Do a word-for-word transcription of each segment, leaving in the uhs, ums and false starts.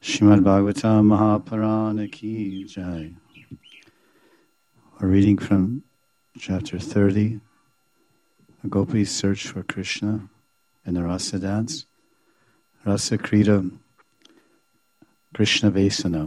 Srimad Bhagavatam Mahapurana Ki Jai. We're reading from chapter thirty, the Gopis' search for Krishna in the Rasa dance. Rasa Krita Krishna Vesana.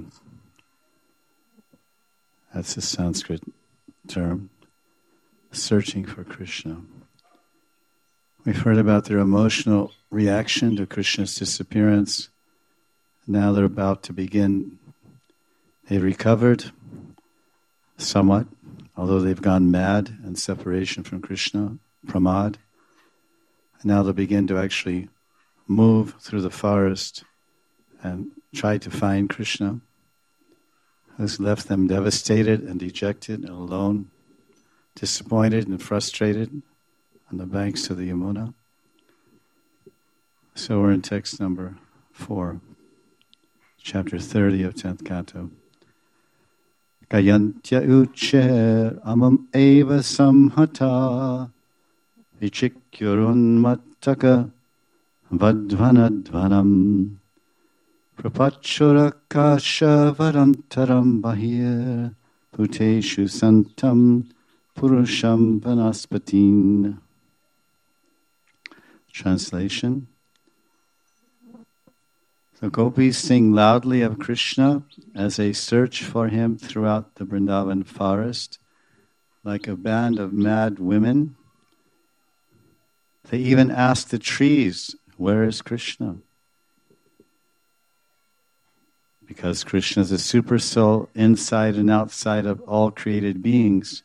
That's a Sanskrit term. Searching for Krishna. We've heard about their emotional reaction to Krishna's disappearance. Now they're about to begin. They've recovered somewhat, although they've gone mad in separation from Krishna, pramad. And now they'll begin to actually move through the forest and try to find Krishna, who's left them devastated and dejected and alone, disappointed and frustrated on the banks of the Yamuna. So we're in text number four. Chapter thirty of tenth canto. Gayantya ucher amam eva samhata vichikyurun mattaka vadvanadvanam prapachurakasha varantaram bahir puteshu santam purusham vanaspatin. Translation. The gopis sing loudly of Krishna as they search for him throughout the Vrindavan forest, like a band of mad women. They even ask the trees, where is Krishna? Because Krishna is a super soul inside and outside of all created beings,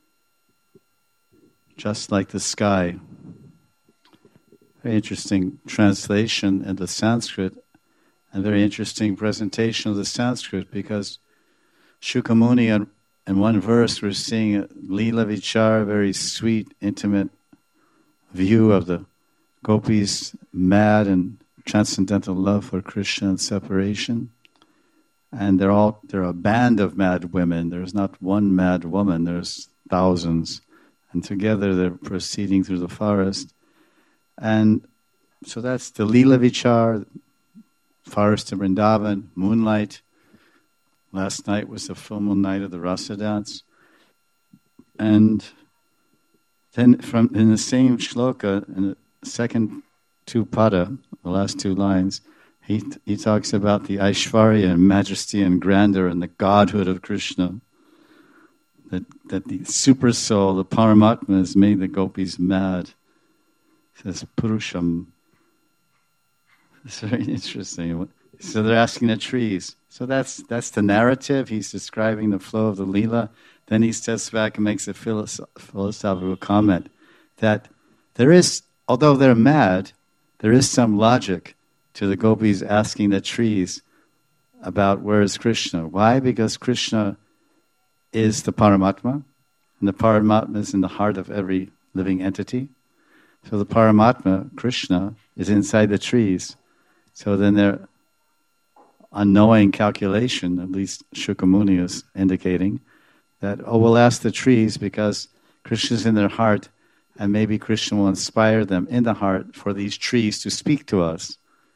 just like the sky. Very interesting translation in the Sanskrit. A very interesting presentation of the Sanskrit, because Shukamuni, in, in one verse, we're seeing a Leela Vichar, a very sweet, intimate view of the gopis' mad and transcendental love for Krishna and separation. And they're all they're a band of mad women. There's not one mad woman, there's thousands. And together they're proceeding through the forest. And so that's the Leela Vichar, forest of Vrindavan, moonlight. Last night was the full moon night of the Rasa dance. And then from in the same shloka, in the second two pada, the last two lines, he he talks about the Aishvarya and majesty and grandeur and the godhood of Krishna. That that the super soul, the Paramatma, has made the gopis mad. It says Purusham. It's very interesting. So they're asking the trees. So that's that's the narrative. He's describing the flow of the Leela. Then he steps back and makes a philosoph- philosophical comment that there is, although they're mad, there is some logic to the gopis asking the trees about where is Krishna. Why? Because Krishna is the Paramatma, and the Paramatma is in the heart of every living entity. So the Paramatma, Krishna, is inside the trees. So then their unknowing calculation, at least Shukamuni is indicating, that, oh, we'll ask the trees because Krishna's in their heart, and maybe Krishna will inspire them in the heart for these trees to speak to us.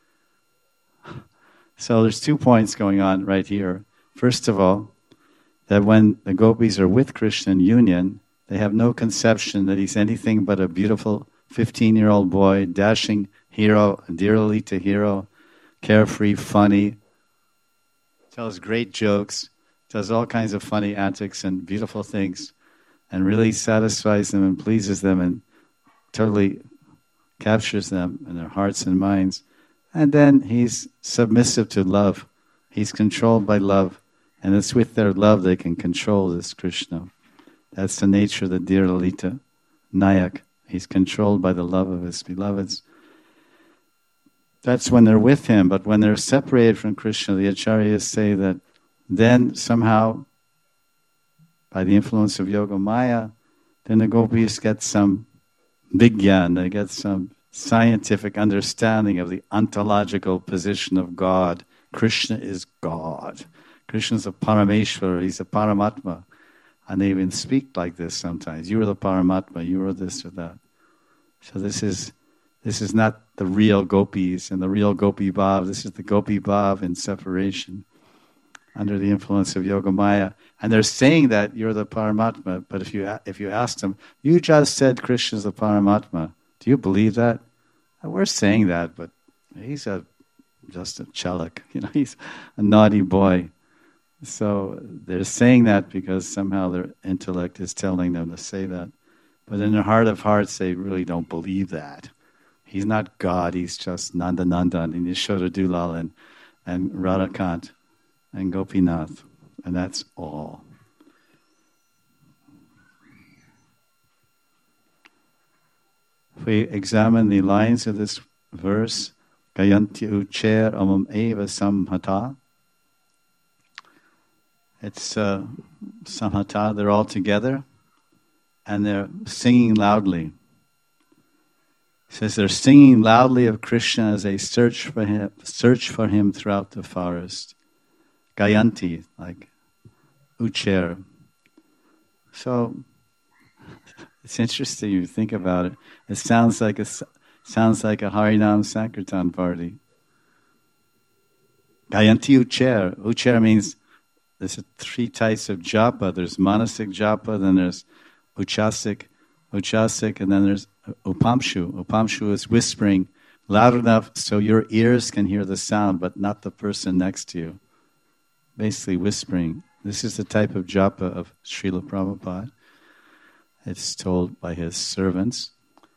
So there's two points going on right here. First of all, that when the gopis are with Krishna in union, they have no conception that he's anything but a beautiful fifteen-year-old boy, dashing hero, dear Lalita hero, carefree, funny, tells great jokes, does all kinds of funny antics and beautiful things, and really satisfies them and pleases them and totally captures them in their hearts and minds. And then he's submissive to love. He's controlled by love, and it's with their love they can control this Krishna. That's the nature of the dear Lalita Nayak. He's controlled by the love of his beloveds. That's when they're with him, but when they're separated from Krishna, the acharyas say that then somehow, by the influence of Yoga Maya, then the gopis get some vigyan, they get some scientific understanding of the ontological position of God. Krishna is God. Krishna is a Parameshwara, he's a Paramatma. And they even speak like this sometimes. You are the Paramatma, you are this or that. So this is This is not the real gopis and the real gopi bhav. This is the gopi bhav in separation, under the influence of Yogamaya. And they're saying that you're the Paramatma, but if you if you ask them, you just said Krishna's the Paramatma. Do you believe that? And we're saying that, but he's a just a chalak, you know, he's a naughty boy. So they're saying that because somehow their intellect is telling them to say that. But in their heart of hearts, they really don't believe that. He's not God, he's just Nanda Nandan and Yashoda Dulal and, and Radhakant and Gopinath. And that's all. If we examine the lines of this verse, Gayanti Ucher Amam Eva Samhata, it's uh, Samhata, they're all together and they're singing loudly. It says they're singing loudly of Krishna as they search for him, search for him throughout the forest. Gayanti, like Ucher. So it's interesting you think about it. It sounds like a sounds like a Harinam Sankirtan party. Gayanti Ucher. Ucher means there's three types of japa. There's manasik japa, then there's uchasik, uchasik, and then there's upamshu. Upamshu is whispering loud enough so your ears can hear the sound, but not the person next to you. Basically whispering. This is the type of japa of Srila Prabhupada. It's told by his servants.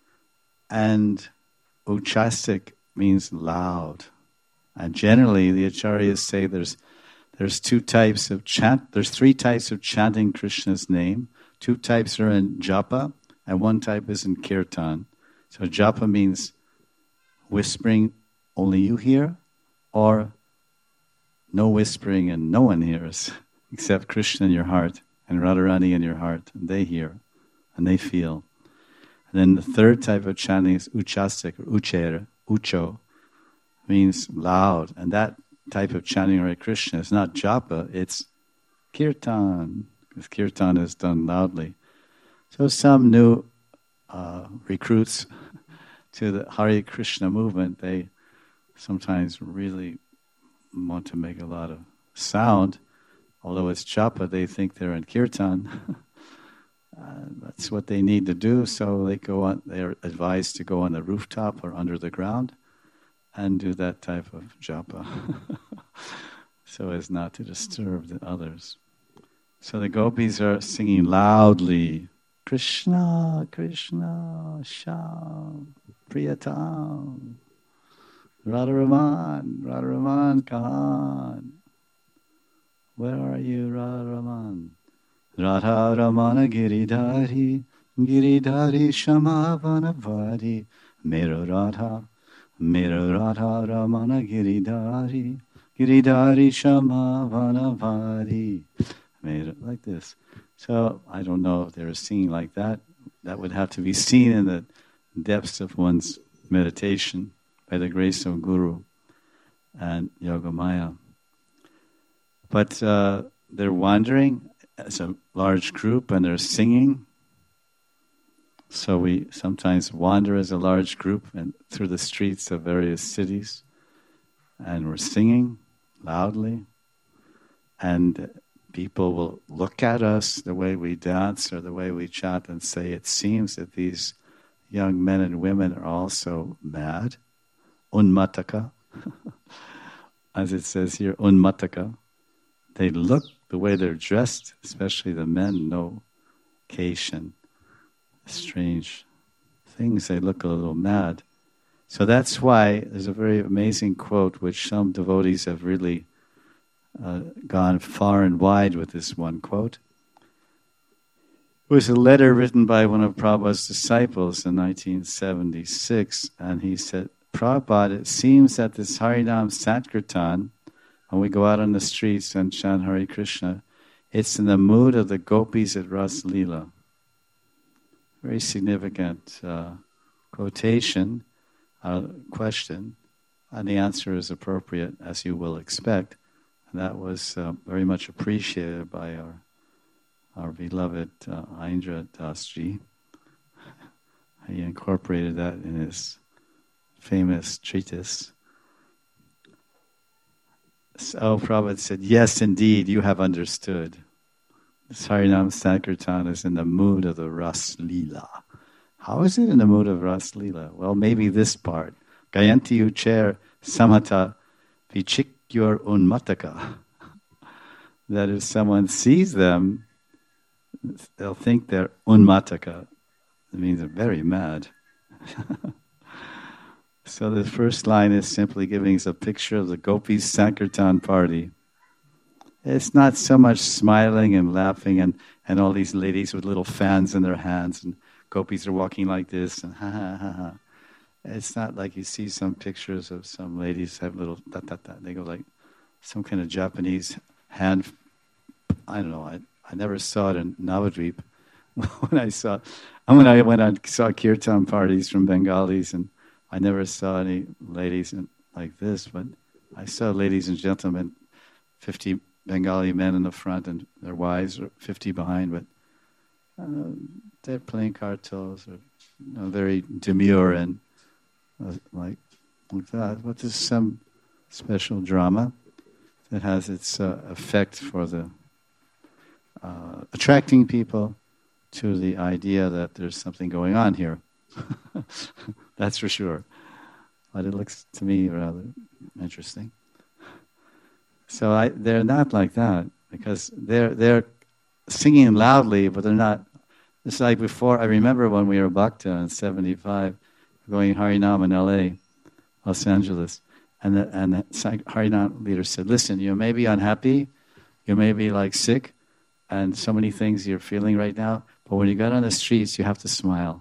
And uchasik means loud. And generally the acharyas say there's there's two types of chant, there's three types of chanting Krishna's name. Two types are in japa, and one type is in kirtan. So japa means whispering, only you hear, or no whispering and no one hears, except Krishna in your heart, and Radharani in your heart, and they hear, and they feel. And then the third type of chanting is uchastik, or ucher, ucho, means loud, and that type of chanting Hare Krishna is not japa, it's kirtan, because kirtan is done loudly. So some new uh, recruits to the Hare Krishna movement, they sometimes really want to make a lot of sound. Although it's japa, they think they're in kirtan. uh, that's what they need to do, so they go on. They're advised to go on the rooftop or under the ground and do that type of japa, so as not to disturb the others. So the gopis are singing loudly, Krishna, Krishna, Sham, Priyatam, Radharaman, Radharaman, Kahan. Where are you, Radharaman? Radharamana Giridhari, Giridhari Shamavanavadi, Mera Radha, Mera Radha Ramana Giridhari, Giridhari Shamavanavadi. Made it like this. So I don't know if they were singing like that. That would have to be seen in the depths of one's meditation by the grace of Guru and Yogamaya. But uh, they're wandering as a large group and they're singing. So we sometimes wander as a large group and through the streets of various cities, and we're singing loudly, and people will look at us the way we dance or the way we chant and say, it seems that these young men and women are also mad. Unmataka. As it says here, unmataka. They look the way they're dressed, especially the men, no occasion. Strange things, they look a little mad. So that's why there's a very amazing quote which some devotees have really Uh, gone far and wide with this one quote. It was a letter written by one of Prabhupada's disciples in nineteen seventy-six, and he said, Prabhupada, it seems that this Harinam Sankirtan, when we go out on the streets and chant Hare Krishna, it's in the mood of the gopis at Ras Leela. Very significant uh, quotation, uh, question, and the answer is appropriate, as you will expect. And that was uh, very much appreciated by our our beloved uh, Indra Das Ji. He incorporated that in his famous treatise. So Prabhupada said, yes, indeed, you have understood. This Harinam Sankirtan is in the mood of the Ras Leela. How is it in the mood of Ras Leela? Well, maybe this part. Gayanti ucher samata vichikyur unmataka. That if someone sees them, they'll think they're unmataka. It means they're very mad. So the first line is simply giving us a picture of the Gopis Sankirtan party. It's not so much smiling and laughing and, and all these ladies with little fans in their hands and gopis are walking like this and ha ha ha ha. It's not like you see some pictures of some ladies have little da da da. They go like some kind of Japanese hand. I don't know. I, I never saw it in Navadvip. when I saw, and when I went on saw kirtan parties from Bengalis, and I never saw any ladies in, like this. But I saw ladies and gentlemen, fifty Bengali men in the front and their wives are fifty behind, but uh, they're playing kartals or you know, very demure and uh, like, like that. But there's some special drama that has its uh, effect for the uh, attracting people to the idea that there's something going on here. That's for sure. But it looks to me rather interesting. So I, they're not like that because they're they're singing loudly, but they're not. It's like before. I remember when we were Bhakta in seventy-five, going Harinam in L A, Los Angeles, and the and the Harinam leader said, "Listen, you may be unhappy, you may be like sick, and so many things you're feeling right now, but when you get on the streets, you have to smile."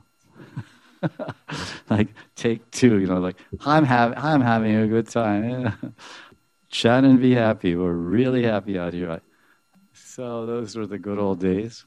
Like take two, you know, like I'm having I'm having a good time. Chant and be happy. We're really happy out here. So those were the good old days.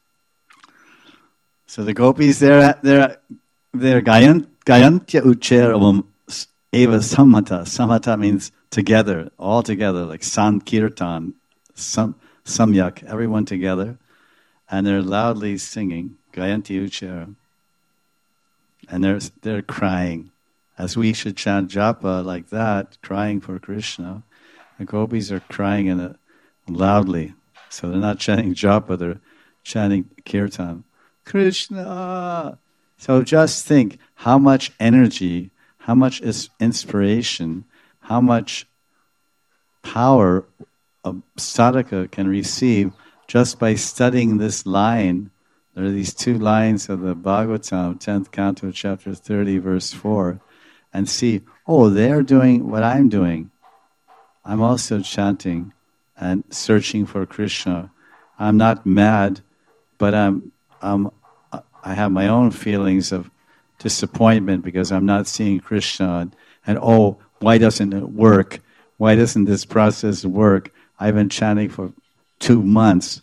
So the gopis, they're they're they're gayant gayantya ucheram eva samhata. Samhata means together, all together, like sankirtan, sam samyak, everyone together, and they're loudly singing gayanti ucheram, and they're they're crying, as we should chant japa like that, crying for Krishna. The gopis are crying in it loudly. So they're not chanting japa, they're chanting kirtan. Krishna! So just think how much energy, how much is inspiration, how much power a sadhaka can receive just by studying this line. There are these two lines of the Bhagavatam, tenth canto, chapter thirty, verse four, and see, oh, they're doing what I'm doing. I'm also chanting and searching for Krishna. I'm not mad, but I'm, I'm, I have my own feelings of disappointment because I'm not seeing Krishna. And, and oh, why doesn't it work? Why doesn't this process work? I've been chanting for two months.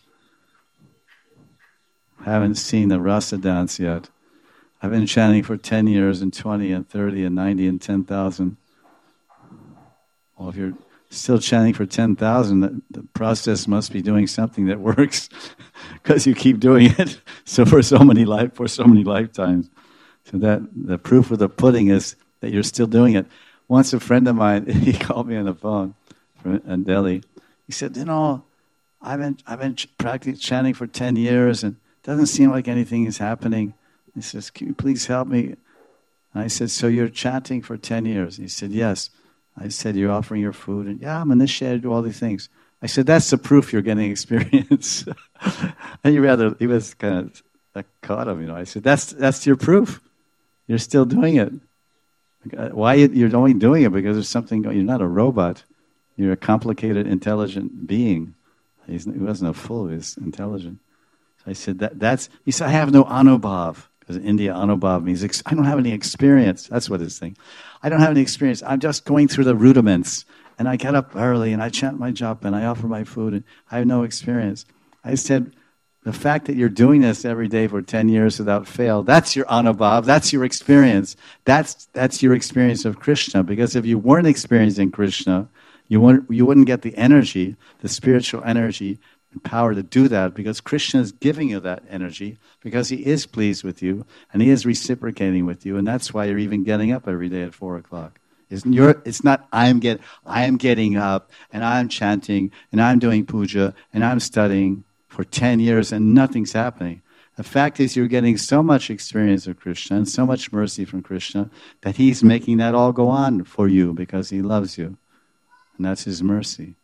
Haven't seen the rasa dance yet. I've been chanting for ten years and twenty and thirty and ninety and ten thousand. Well, if you're still chanting for ten thousand, the, the process must be doing something that works because you keep doing it so for so many life for so many lifetimes. So that the proof of the pudding is that you're still doing it. Once a friend of mine, he called me on the phone from in Delhi. He said, you know, I've been I've been practicing chanting for ten years and it doesn't seem like anything is happening. He says, can you please help me? And I said, so you're chanting for ten years? He said, yes. I said, you're offering your food, and yeah, I'm initiated, do all these things. I said, that's the proof you're getting experience. And he rather, he was kind of that caught him, you know. I said, that's that's your proof. You're still doing it. Why you're only doing it? Because there's something. You're not a robot. You're a complicated, intelligent being. He's, he wasn't a fool. He was intelligent. So I said, that that's. He said, I have no anubhav. Because in India, anubhav means ex- I don't have any experience. That's what his thing. I don't have any experience. I'm just going through the rudiments. And I get up early and I chant my japa and I offer my food and I have no experience. I said, the fact that you're doing this every day for ten years without fail, that's your anubhav, that's your experience. That's that's your experience of Krishna. Because if you weren't experiencing Krishna, you wouldn't, you wouldn't get the energy, the spiritual energy and power to do that, because Krishna is giving you that energy, because he is pleased with you, and he is reciprocating with you, and that's why you're even getting up every day at four o'clock. It's, you're, it's not, I'm, get, I'm getting up, and I'm chanting, and I'm doing puja, and I'm studying for ten years, and nothing's happening. The fact is, you're getting so much experience of Krishna, and so much mercy from Krishna, that he's making that all go on for you, because he loves you. And that's his mercy.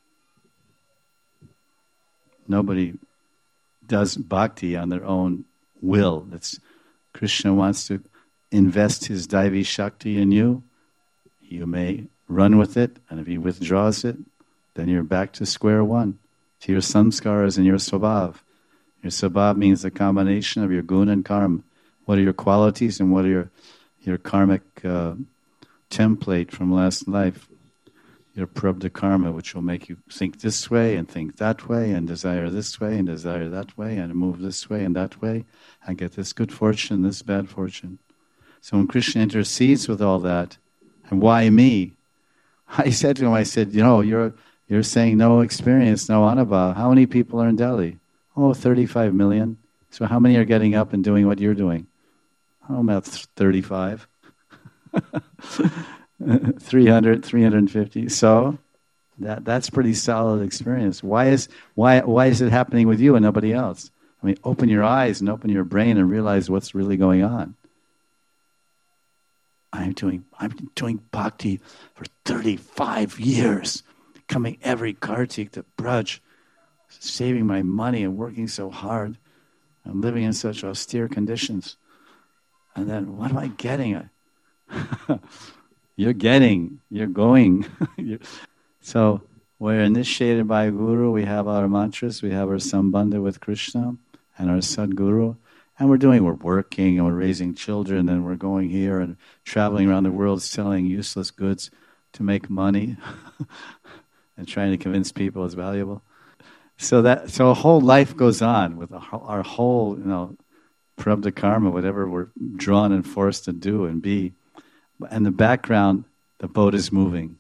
Nobody does bhakti on their own will. It's, Krishna wants to invest his Daivi Shakti in you. You may run with it, and if he withdraws it, then you're back to square one, to your samskaras and your svabhav. Your svabhav means the combination of your guna and karma. What are your qualities and what are your, your karmic uh, template from last life? Your prabdha karma, which will make you think this way and think that way and desire this way and desire that way and move this way and that way and get this good fortune, this bad fortune. So when Krishna intercedes with all that, and why me? I said to him, I said, you know, you're you're saying no experience, no anubhav. How many people are in Delhi? Oh, thirty-five million. So how many are getting up and doing what you're doing? Oh, about thirty-five. three hundred, three hundred fifty. So that that's pretty solid experience. Why is why why is it happening with you and nobody else? I mean, open your eyes and open your brain and realize what's really going on. I'm doing I'm doing bhakti for thirty-five years, coming every Kartik to Braj, saving my money and working so hard and living in such austere conditions. And then what am I getting? You're getting, you're going. you're, so we're initiated by a guru, we have our mantras, we have our sambandha with Krishna and our Sadguru, and we're doing, we're working and we're raising children and we're going here and traveling around the world selling useless goods to make money and trying to convince people it's valuable. So that so a whole life goes on with our, our whole, you know, prabdha karma, whatever we're drawn and forced to do and be. And the background, the boat is moving.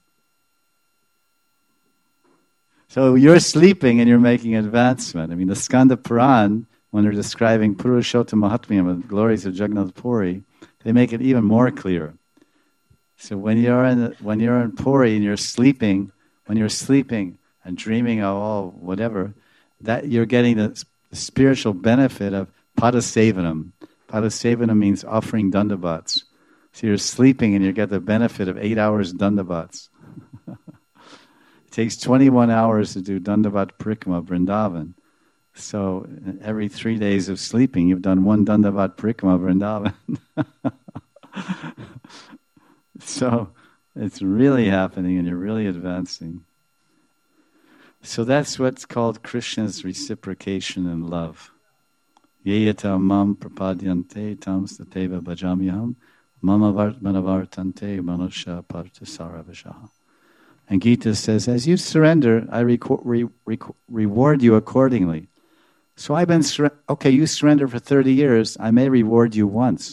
So you're sleeping and you're making advancement. I mean, the Skanda Puran, when they're describing Purushottama Mahatmyam, the glories of Jagannath Puri, they make it even more clear. So when you're in the, when you're in Puri and you're sleeping, when you're sleeping and dreaming of all whatever, that you're getting the, the spiritual benefit of padasevanam. Padasevanam means offering dandavats. So you're sleeping and you get the benefit of eight hours dandavats. It takes twenty-one hours to do dandavat parikrama Vrindavan. So every three days of sleeping, you've done one dandavat parikrama Vrindavan. So it's really happening and you're really advancing. So that's what's called Krishna's reciprocation and love. Yeyata mam prapadyante tam stateva bhajamyaham mama manavartante manusha partasarabhashaha. And Gita says, as you surrender, I reco- re- re- reward you accordingly. So I've been, sur- okay, you surrender for thirty years, I may reward you once.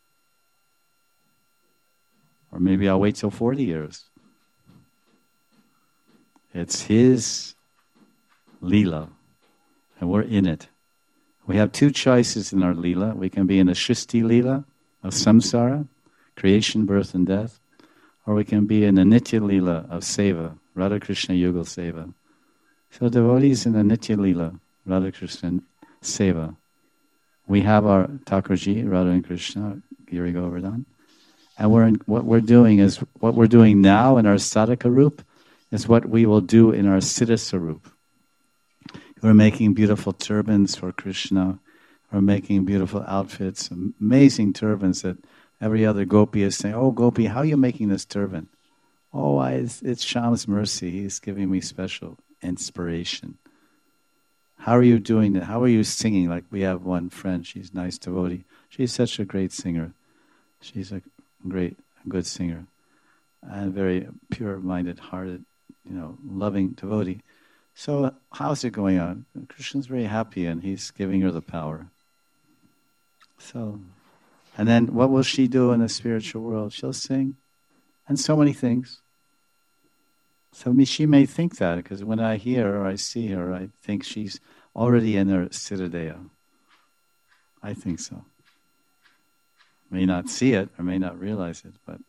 Or maybe I'll wait till forty years. It's his Leela, and we're in it. We have two choices in our Leela. We can be in a Shristi Leela of samsara, creation, birth, and death, or we can be in the Nitya Leela of Seva, Radha Krishna Yugal Seva. So devotees in the Nitya Leela, Radha Krishna Seva. We have our Thakurji, Radha and Krishna, Giri Govardhan, and we're in, what we're doing is, what we're doing now in our Sadhaka Rup is what we will do in our Siddha Sarup. We're making beautiful turbans for Krishna. We're making beautiful outfits, amazing turbans that every other gopi is saying, oh, gopi, how are you making this turban? Oh, I, it's, it's Shyam's mercy. He's giving me special inspiration. How are you doing that? How are you singing? Like we have one friend, she's a nice devotee. She's such a great singer. She's a great, good singer. And very pure-minded, hearted, you know, loving devotee. So how's it going on? Krishna's very happy and he's giving her the power. So, and then what will she do in the spiritual world? She'll sing and so many things. So me- she may think that, because when I hear her, I see her, I think she's already in her Siddhadeha. I think so. May not see it or may not realize it, but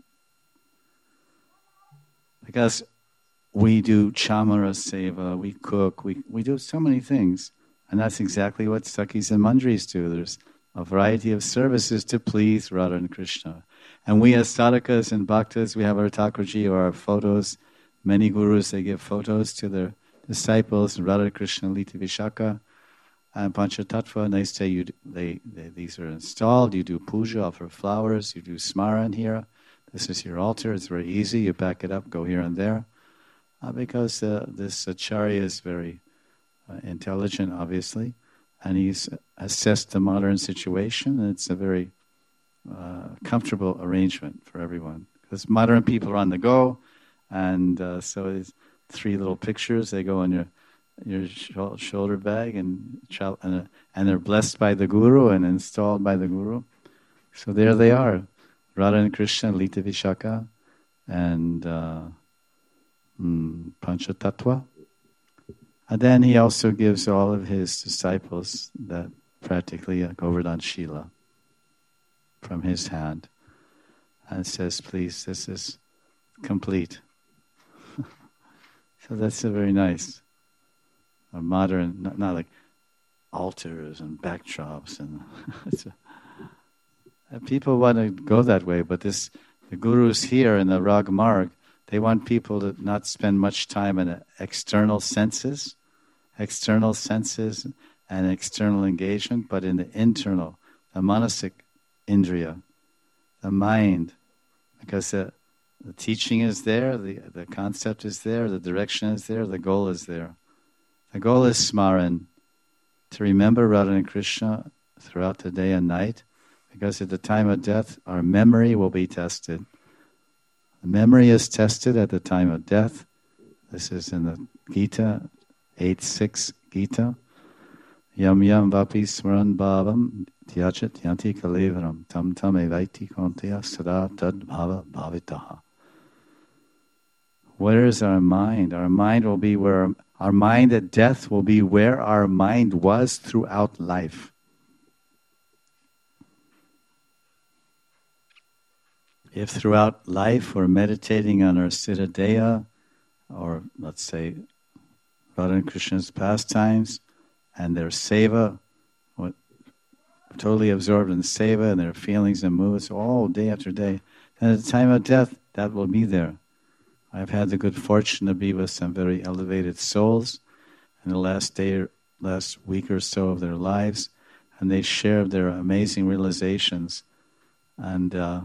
because we do chamara seva, we cook, we, we do so many things. And that's exactly what Sakhis and Manjaris do. There's a variety of services to please Radha and Krishna. And we as sadhakas and bhaktas, we have our Thakurji or our photos. Many gurus, they give photos to their disciples, Radha Krishna, Lita Vishaka, and Panchatattva, and they say you do, they, they these are installed, you do puja, offer flowers, you do smaran here. This is your altar, it's very easy, you back it up, go here and there. Uh, because uh, this acharya is very uh, intelligent, obviously, and he's assessed the modern situation, and it's a very uh, comfortable arrangement for everyone. Because modern people are on the go, and uh, so it's three little pictures, they go on your your sh- shoulder bag, and, tra- and, uh, and they're blessed by the Guru and installed by the Guru. So there they are, Radha and Krishna, Lita Vishaka, and uh, mm, Panchatattva. And then he also gives all of his disciples that practically a Govardhan Shila from his hand, and says, please, this is complete. So that's a very nice, a modern, not, not like altars and backdrops, and, it's a, and people want to go that way, but this, the gurus here in the Rag Marg, they want people to not spend much time in external senses, external senses and external engagement, but in the internal, the manasik indriya, the mind, because the, the teaching is there, the, the concept is there, the direction is there, the goal is there. The goal is smaran, to remember Radha and Krishna throughout the day and night, because at the time of death, our memory will be tested. The memory is tested at the time of death. This is in the Gita, eight six Gita. Yam yam vapi smaran bhavam tyachat yanti kalevaram tam tam evaiti konteya sada tad bhava bhavitaha. Where is our mind? Our mind will be where, our mind at death will be where our mind was throughout life. If throughout life we're meditating on our Siddhadeha, or let's say Radha and Krishna's pastimes, and their seva, what, totally absorbed in seva and their feelings and moods all day after day, then at the time of death, that will be there. I've had the good fortune to be with some very elevated souls in the last day or last week or so of their lives, and they shared their amazing realizations, and uh,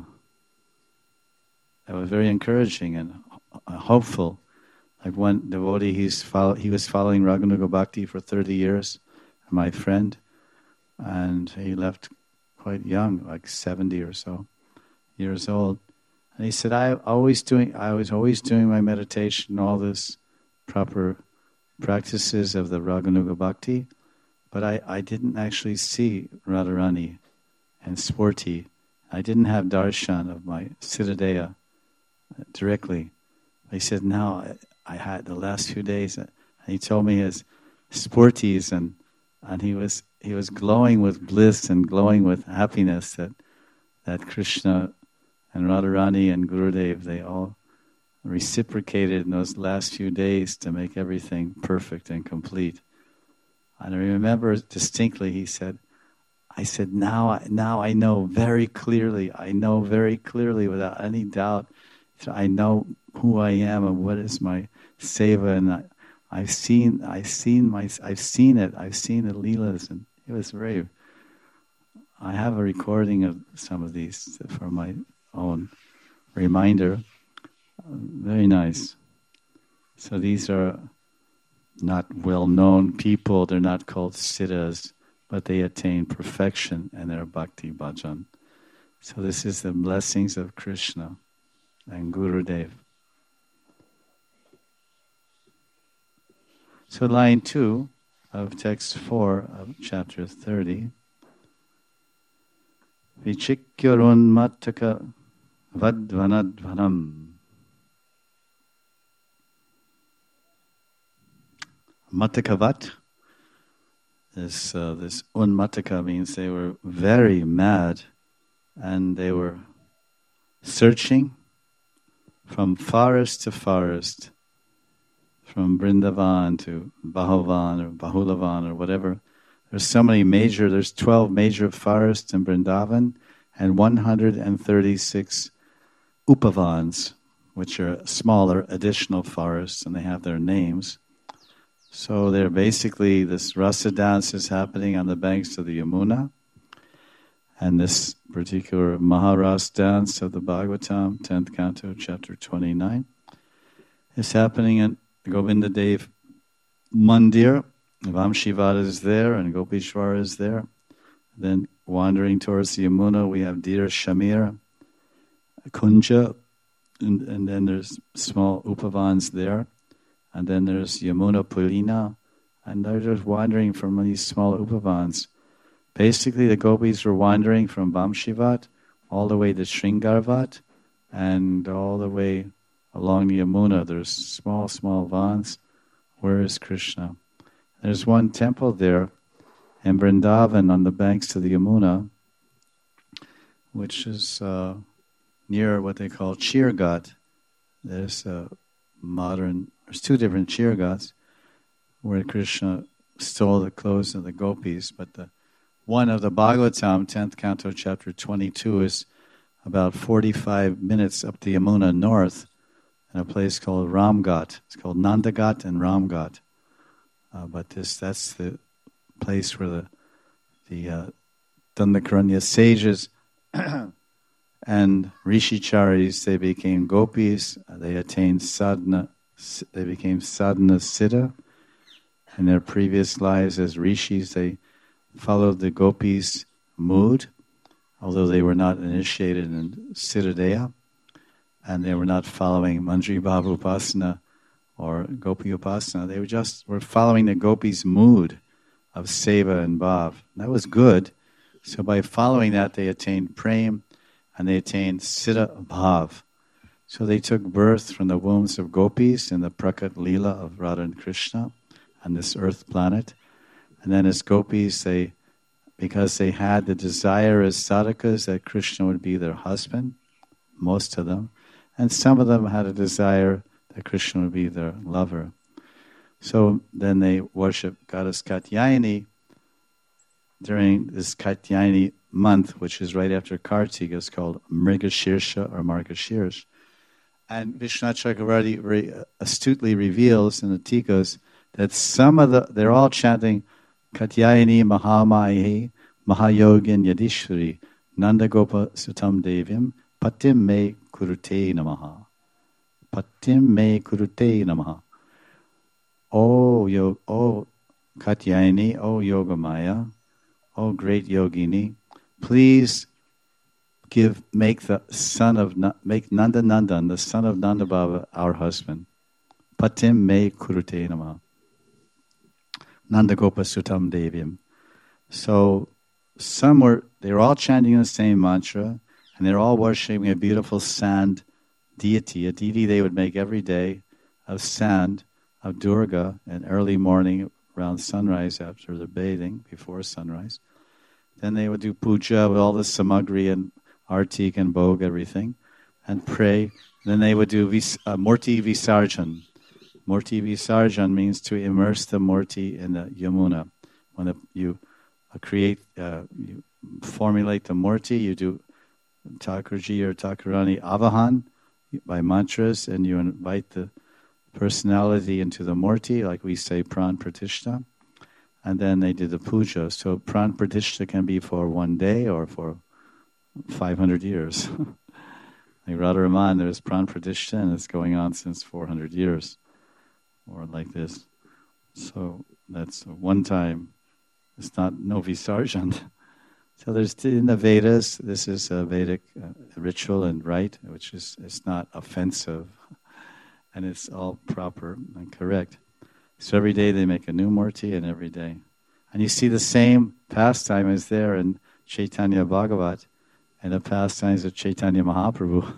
that was very encouraging and hopeful. Like one devotee, he's follow, he was following Raganuga Bhakti for thirty years, my friend, and he left quite young, like seventy or so years old. And he said, I always doing, I was always doing my meditation, all this proper practices of the Raganuga Bhakti, but I, I didn't actually see Radharani and Sporti. I didn't have darshan of my Siddhadeha directly. He said, now I, I had the last few days, and he told me his Sportis, and and he was he was glowing with bliss and glowing with happiness that that Krishna and Radharani and Gurudev, they all reciprocated in those last few days to make everything perfect and complete. And I remember distinctly, he said, I said, now I, now I know very clearly, I know very clearly without any doubt, I know who I am and what is my seva, and I, I've seen, I've seen my, I've seen it, I've seen the leelas, and it was very, I have a recording of some of these for my own reminder. Very nice. So these are not well-known people. They're not called siddhas, but they attain perfection in their bhakti bhajan. So this is the blessings of Krishna and Gurudev. So line two of text four of chapter thirty. Vichikyarun mattaka vadvanadvanam Matakavat. This, uh, this unmataka means they were very mad, and they were searching from forest to forest, from Vrindavan to Bahuvan or Bahulavan or whatever. There's so many major, there's twelve major forests in Vrindavan and one hundred thirty-six upavans, which are smaller additional forests, and they have their names. So they're basically, this rasa dance is happening on the banks of the Yamuna, and this particular Maharas dance of the Bhagavatam, tenth canto, chapter twenty-nine, is happening in Govinda Dev Mandir. Vamshivada is there, and Gopishwara is there. Then wandering towards the Yamuna, we have Dir Shamir, Kunja, and, and then there's small upavans there. And then there's Yamuna Pulina, and they're just wandering from these small upavans. Basically, the gopis were wandering from Vamshivat all the way to Shringarvat, and all the way along the Yamuna. There's small, small vans. Where is Krishna? There's one temple there in Vrindavan on the banks of the Yamuna, which is uh, near what they call Chirgat. There's a modern, there's two different Chirgats where Krishna stole the clothes of the gopis, but the one of the Bhagavatam, tenth canto, chapter twenty-two, is about forty-five minutes up the Yamuna north in a place called Ramghat. It's called Nandagat and Ramghat. Uh, but this that's the place where the the uh, Dandakaranya sages and Rishicharis, they became gopis. They attained sadhana. They became sadhana siddha. In their previous lives as rishis, they followed the gopis' mood, although they were not initiated in siddhadeha, and they were not following Manjri Bhav Upasana or Gopi Upasana. They were just were following the gopis' mood of seva and bhav. That was good. So by following that, they attained prem, and they attained siddha bhav. So they took birth from the wombs of gopis in the Prakat Leela of Radha and Krishna on this earth planet. And then as gopis, they, because they had the desire as sadhakas that Krishna would be their husband, most of them, and some of them had a desire that Krishna would be their lover. So then they worship goddess Katyayani during this Katyayani month, which is right after Kartika. It's called Mrigashirsha or Margashirsh. And Vishwanath Chakravarti very astutely reveals in the Tikas that some of the, they're all chanting Katyayani Mahamahi Mahayogin Yadishwari Nandagopa Sutam Devim Patim Me Kurute Namaha. Patim Me Kurute Namaha. Oh, yo, oh Katyayani, oh Yogamaya, oh great Yogini, please give, make the son of, make Nanda Nandan, the son of Nanda Baba, our husband. Patim Me Kurute Namaha. Nanda Gopa Sutam Devyam. So some were, they were all chanting the same mantra, and they're all worshipping a beautiful sand deity, a deity they would make every day of sand, of Durga, in early morning around sunrise after the bathing, before sunrise. Then they would do puja with all the samagri and artik and bhog, everything, and pray. Then they would do vis, uh, Murti Visarjan. Murti Visarjan means to immerse the Murti in the Yamuna. When the, you uh, create, uh, you formulate the Murti, you do Thakurji or Thakurani Avahan by mantras, and you invite the personality into the Murti, like we say Pran Pratishta, and then they did the puja. So Pran Pratishta can be for one day or for five hundred years. Like Radharaman, there's Pran Pratishta, and it's going on since four hundred years, or like this. So that's one time. It's not no Visarjan. So there's in the Vedas, this is a Vedic uh, ritual and rite, which is it's not offensive, and it's all proper and correct. So every day they make a new Murti, and every day. And you see the same pastime is there in Chaitanya Bhagavat, and the pastimes of Chaitanya Mahaprabhu.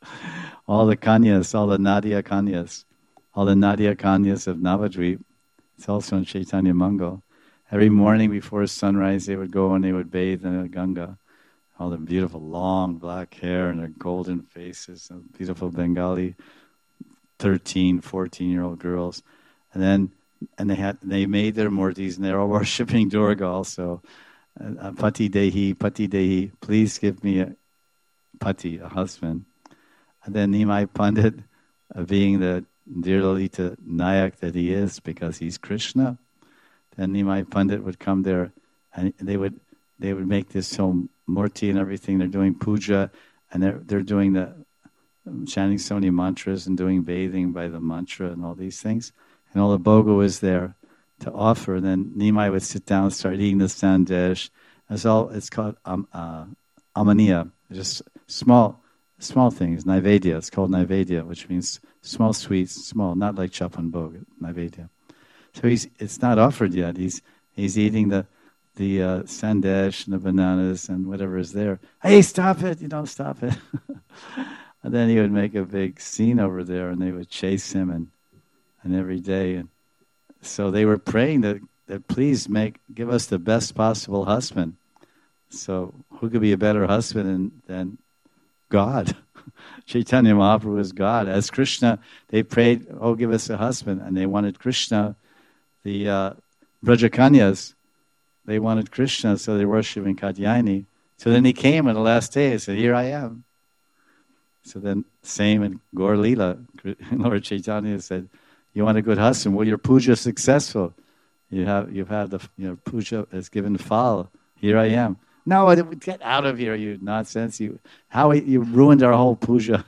All the Kanyas, all the Nadia Kanyas, all the Nadia Kanyas of Navadvip, It's also in Chaitanya Mangal. Every morning before sunrise, they would go and they would bathe in the Ganga. All the beautiful long black hair and their golden faces, and beautiful Bengali thirteen, fourteen-year-old girls. And then and they had they made their murtis, and they're all worshipping Durga also. Uh, pati Dehi, Pati Dehi, please give me a pati, a husband. And then Nimai Pandit, uh, being the dear Lalita Nayak that he is, because he's Krishna, then Nimai Pandit would come there, and they would they would make this whole murti and everything. They're doing puja, and they're they're doing the um, chanting so many mantras and doing bathing by the mantra and all these things. And all the bhoga was there to offer. And then Nimai would sit down and start eating the sandesh. It's all it's called um, uh, amaniya, just small small things. Naivedya. It's called Naivedya, which means small sweets, small, not like chapan bhoga. Naivedya. So he's it's not offered yet. He's he's eating the the uh, sandesh and the bananas and whatever is there. Hey, stop it! You don't stop it. And then he would make a big scene over there, and they would chase him and and every day. And so they were praying that that please make give us the best possible husband. So who could be a better husband than, than God? Chaitanya Mahaprabhu is God. As Krishna, they prayed, oh, give us a husband. And they wanted Krishna. The uh, Brajakanyas, they wanted Krishna, so they were worshipping Katyayani. So then he came on the last day and said, here I am. So then, same in Gaur Leela, Lord Chaitanya said, you want a good husband? Well, your puja is successful. You have, you've had the, your puja has given fall. Here I am. No, get out of here, you nonsense. You, how you ruined our whole puja.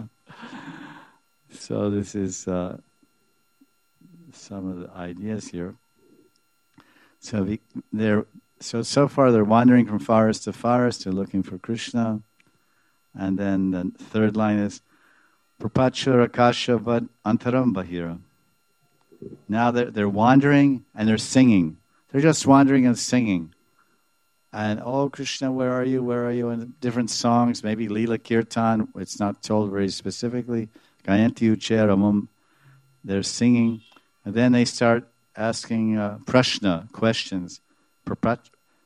So this is uh, some of the ideas here. So the, they're so so far they're wandering from forest to forest. They're looking for Krishna, and then the third line is Prapachura Kasha Vad Antaram Bahira. Now they're they're wandering and they're singing. They're just wandering and singing. And, oh, Krishna, where are you? Where are you? And different songs, maybe Leela Kirtan. It's not told very specifically. Gayanti Ucheramum. They're singing. And then they start asking uh, prashna, questions. Prapachur,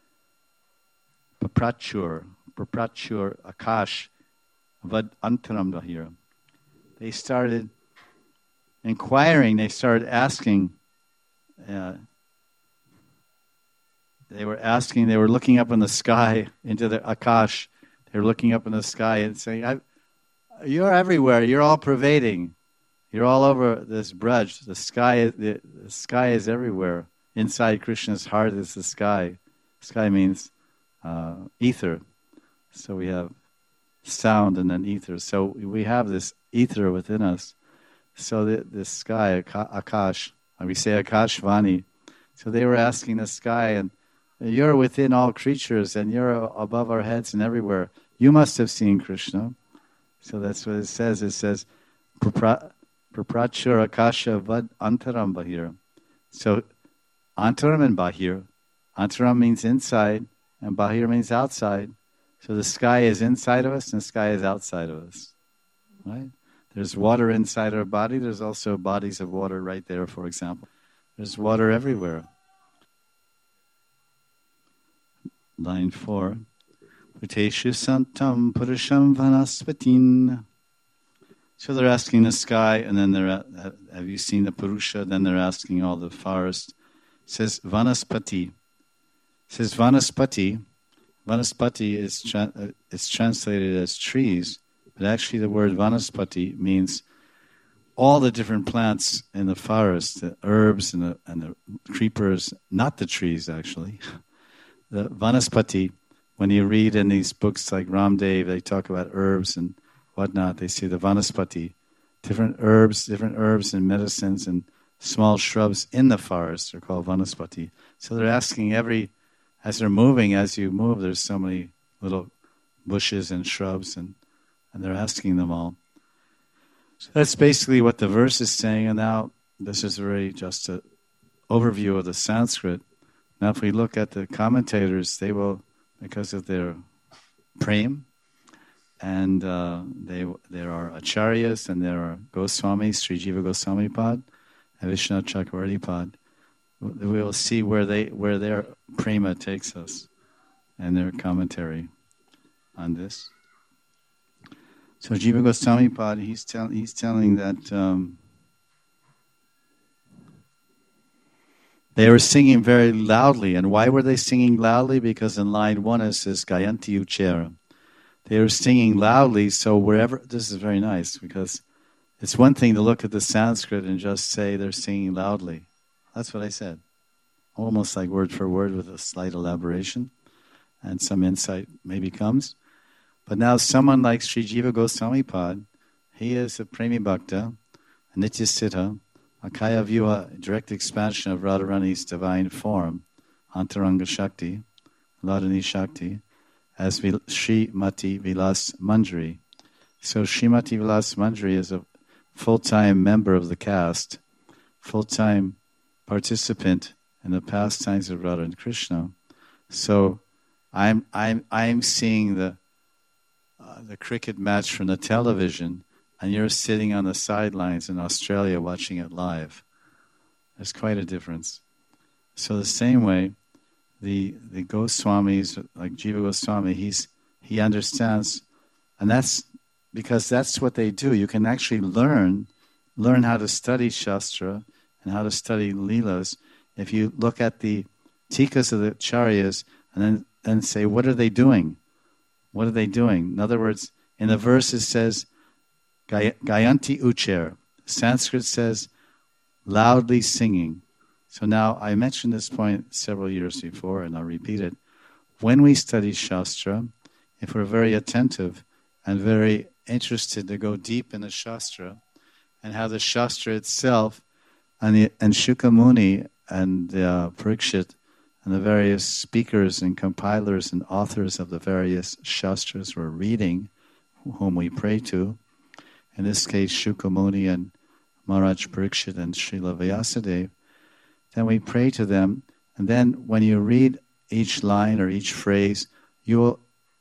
Prapachur, Akash, Vad Antaram Bahira. They started inquiring. They started asking. Uh, They were asking, they were looking up in the sky, into the Akash. They were looking up in the sky and saying, I, you're everywhere, you're all pervading. You're all over this Braj. The sky, the, the sky is everywhere. Inside Krishna's heart is the sky. Sky means uh, ether. So we have sound and then ether. So we have this ether within us. So the, the sky, Akash, we say Akashvani. So they were asking the sky, and you're within all creatures, and you're above our heads and everywhere. You must have seen Krishna. So that's what it says. It says, Prapachur Akasha Vad Antaram Bahir. So, Antaram and Bahir. Antaram means inside, and Bahir means outside. So the sky is inside of us, and the sky is outside of us. Right? There's water inside our body. There's also bodies of water right there, for example. There's water everywhere. Line four. Puteshu santam purusham vanaspatin. So they're asking the sky, and then they're, have you seen the Purusha? Then they're asking all the forest. It says Vanaspati. It says Vanaspati. Vanaspati is, tra- is translated as trees, but actually the word Vanaspati means all the different plants in the forest, the herbs and the, and the creepers, not the trees actually. The Vanaspati, when you read in these books like Ramdev, they talk about herbs and whatnot. They see the Vanaspati, different herbs, different herbs and medicines and small shrubs in the forest are called Vanaspati. So they're asking every, as they're moving, as you move, there's so many little bushes and shrubs, and, and they're asking them all. So that's basically what the verse is saying, and now this is really just an overview of the Sanskrit. Now if we look at the commentators, they will, because of their prem, and uh, they there are acharyas and there are Goswamis, Sri Jiva Goswami Pad, and Vishnu Chakravarti Pad. we will see where they where their prema takes us and their commentary on this. So Jiva Goswami Pad, he's, tell, he's telling that um, they were singing very loudly. And why were they singing loudly? Because in line one it says Gayanti Uchera. They were singing loudly, so wherever, this is very nice, because it's one thing to look at the Sanskrit and just say they're singing loudly. That's what I said. Almost like word for word with a slight elaboration, and some insight maybe comes. But now someone like Sri Jiva Goswami Pad, he is a Premi Bhakta, a Nitya Siddha, a Kaya Vyuha, direct expansion of Radharani's divine form, Antaranga Shakti, Ladani Shakti, as Srimati Vilas Manjari. So Srimati Vilas Manjari is a full-time member of the caste, full-time participant in the pastimes of Radha and Krishna. So I'm I'm I'm seeing the uh, the cricket match from the television, and you're sitting on the sidelines in Australia watching it live. There's quite a difference. So the same way, the the Goswamis, like Jiva Goswami, he's he understands, and that's because that's what they do. You can actually learn learn how to study Shastra and how to study Leelas if you look at the tikas of the Acharyas and then and say, what are they doing? What are they doing? In other words, in the verse it says, Gayanti Ucher. Sanskrit says, loudly singing. So now, I mentioned this point several years before, and I'll repeat it. When we study Shastra, if we're very attentive and very interested to go deep in the Shastra, and how the Shastra itself, and, the, and Shuka Muni, and uh, Parikshit, and the various speakers and compilers and authors of the various Shastras we're reading, whom we pray to, in this case Shuka Muni and Maharaj Parikshit and Srila Vyasadeva, then we pray to them, and then when you read each line or each phrase, you will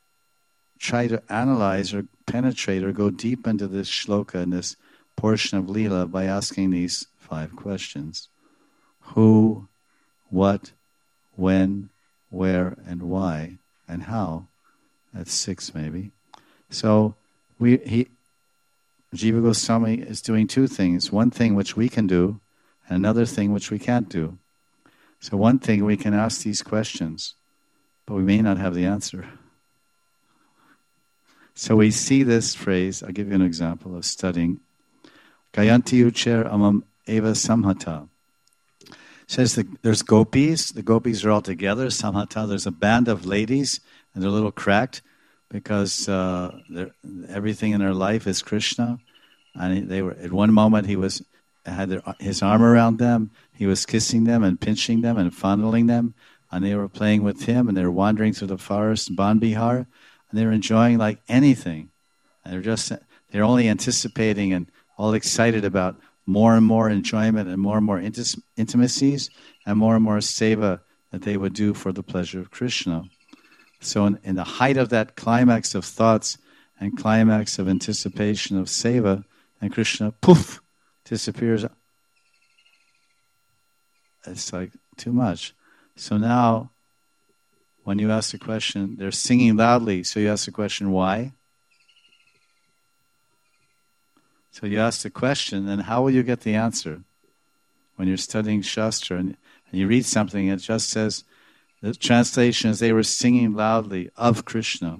try to analyze or penetrate or go deep into this shloka and this portion of Leela by asking these five questions. Who, what, when, where, and why, and how. That's six maybe. So we he Jiva Goswami is doing two things. One thing which we can do, and another thing which we can't do. So one thing, we can ask these questions, but we may not have the answer. So we see this phrase. I'll give you an example of studying. Gayanti Ucher Amam Eva Samhata. It says that there's gopis. The gopis are all together. Samhata, there's a band of ladies, and they're a little cracked because uh, everything in their life is Krishna. And they were at one moment he was had their, his arm around them. He was kissing them and pinching them and fondling them, and they were playing with him. And they were wandering through the forest in Ban Bihar, and they were enjoying like anything. And they're just they're only anticipating and all excited about more and more enjoyment and more and more intis- intimacies and more and more seva that they would do for the pleasure of Krishna. So in, in the height of that climax of thoughts and climax of anticipation of seva, and Krishna, poof, disappears. It's like too much. So now, when you ask the question, they're singing loudly. So you ask the question, why? So you ask the question, and how will you get the answer? When you're studying Shastra and, and you read something, it just says, the translation is they were singing loudly of Krishna.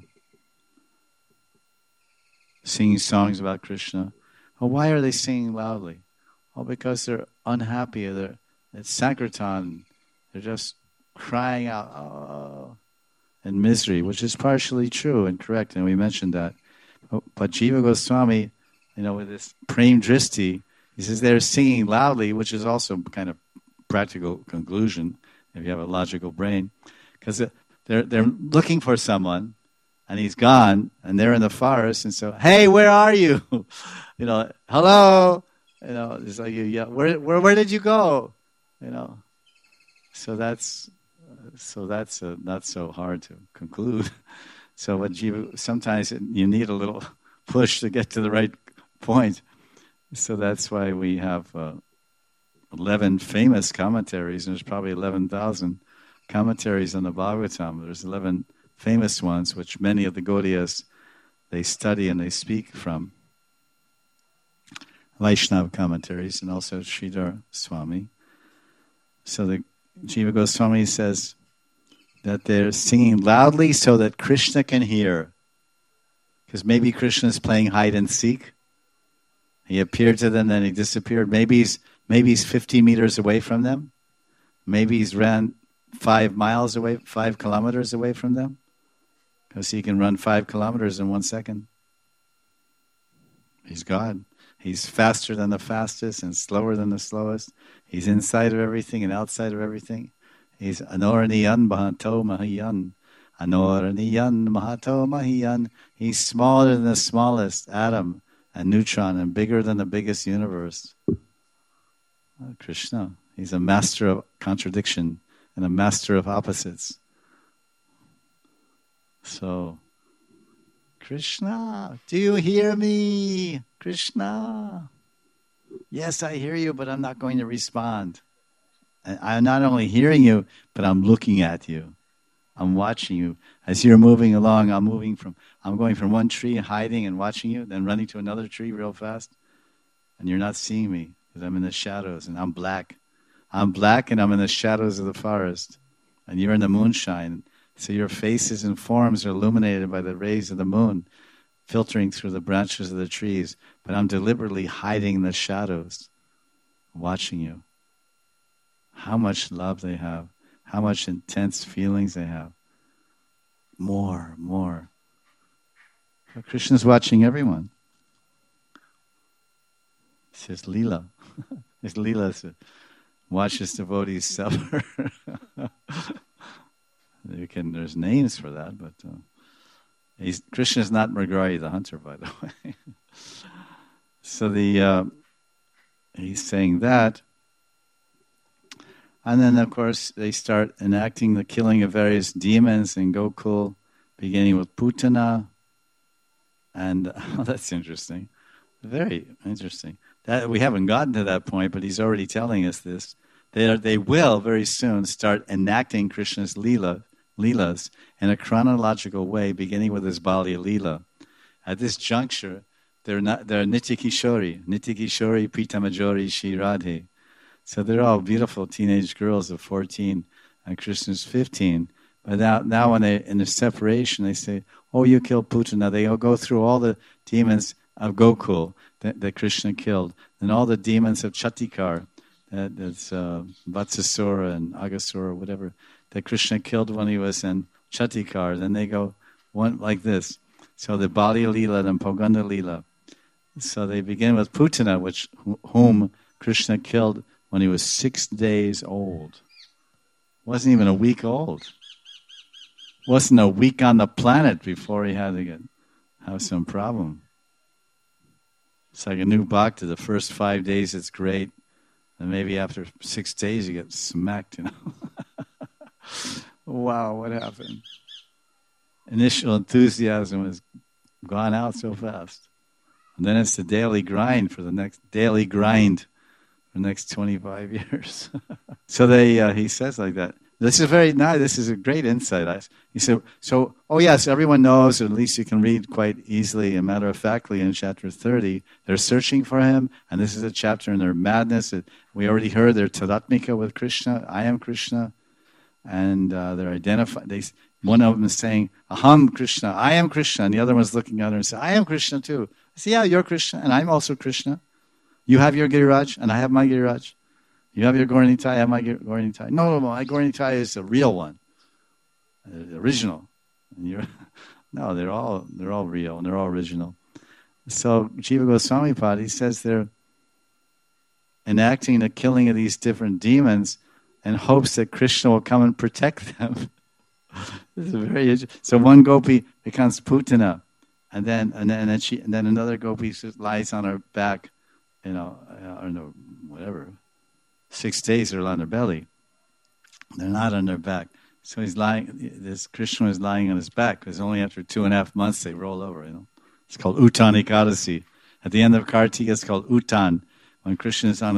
Singing songs about Krishna. Well, why are they singing loudly? Well, because they're unhappy. They're, it's Sankirtan. They're just crying out oh, in misery, which is partially true and correct, and we mentioned that. But, but Jiva Goswami, you know, with this Prem Dristi, he says they're singing loudly, which is also kind of practical conclusion, if you have a logical brain, because they're they're looking for someone, and he's gone, and they're in the forest, and so, hey, where are you? You know, hello. You know, it's like you yell, where where where did you go? You know, so that's so that's uh, not so hard to conclude. So what Jiva, sometimes you need a little push to get to the right point. So that's why we have uh, eleven famous commentaries, and there's probably eleven thousand commentaries on the Bhagavatam. There's eleven famous ones, which many of the Gaudiyas, they study and they speak from. Vaishnava commentaries, and also Sridhar Swami. So the Jiva Goswami says that they're singing loudly so that Krishna can hear. Because maybe Krishna is playing hide and seek. He appeared to them, then he disappeared. Maybe he's maybe he's fifty meters away from them. Maybe he's ran five miles away, five kilometers away from them. Because he can run five kilometers in one second. He's God. He's faster than the fastest and slower than the slowest. He's inside of everything and outside of everything. He's Anoraniyan Mahato Mahiyan. Anoraniyan Mahato Mahiyan. He's smaller than the smallest atom and neutron and bigger than the biggest universe. Oh, Krishna. He's a master of contradiction and a master of opposites. So, Krishna, do you hear me? Krishna. Yes, I hear you, but I'm not going to respond. And I'm not only hearing you, but I'm looking at you. I'm watching you. As you're moving along, I'm moving from, I'm going from one tree, hiding and watching you, then running to another tree real fast. And you're not seeing me because I'm in the shadows and I'm black. I'm black and I'm in the shadows of the forest. And you're in the moonshine. So your faces and forms are illuminated by the rays of the moon, filtering through the branches of the trees. But I'm deliberately hiding in the shadows, watching you. How much love they have. How much intense feelings they have. More, more. But Krishna's watching everyone. It's his Leela. His Leela is to watch his devotees suffer. You can, there's names for that, but uh, he's, Krishna is not Mrigari the hunter, by the way. So the uh, he's saying that. And then, of course, they start enacting the killing of various demons in Gokul, beginning with Putana. And oh, that's interesting. Very interesting. That we haven't gotten to that point, but he's already telling us this. They, are, they will very soon start enacting Krishna's Leela, Leelas in a chronological way, beginning with his Balya Leela. At this juncture, they're, not, they're Nitya Kishori, Nitya Kishori, Pitamajori, Shri Radhe. So they're all beautiful teenage girls of fourteen, and Krishna's fifteen. But now, now when they in the separation, they say, "Oh, you killed Putana." They all go through all the demons of Gokul that, that Krishna killed, and all the demons of Chatikar, that, that's uh, Vatsasura and Agasura, whatever, that Krishna killed when he was in Chatikar. Then they go one like this. So the Balya Leela and Poganda Leela. So they begin with Putana, which whom Krishna killed when he was six days old. Wasn't even a week old. Wasn't a week on the planet before he had to get have some problem. It's like a new bhakta. The first five days it's great, and maybe after six days you get smacked. You know. Wow, what happened? Initial enthusiasm has gone out so fast, and then it's the daily grind for the next daily grind. The next twenty-five years. So they, uh, he says like that. This is very nice. This is a great insight. I, he said, so, oh yes, everyone knows, or at least you can read quite easily and matter-of-factly in chapter thirty. They're searching for him, and this is a chapter in their madness. It, we already heard they're tadatmika with Krishna. I am Krishna. And uh, they're identified. They, one of them is saying, Aham Krishna, I am Krishna. And the other one's looking at her and saying, I am Krishna too. I say, yeah, you're Krishna, and I'm also Krishna. You have your Giriraj, and I have my Giriraj. You have your Gauranitai, I have my Gauranitai. No, no, no, my Gauranitai is the real one, the original. And you're, no, they're all they're all real and they're all original. So Jiva Goswami Pad, he says they're enacting the killing of these different demons in hopes that Krishna will come and protect them. This is very interesting. So one gopi becomes Putana, and then and then and then she and then another gopi lies on her back. You know, I don't know, whatever. Six days they're on their belly. They're not on their back. So he's lying, this Krishna is lying on his back, because only after two and a half months they roll over, you know. It's called Uttan Ekadasi. At the end of Kartika, it's called Uttan. When Krishna is on his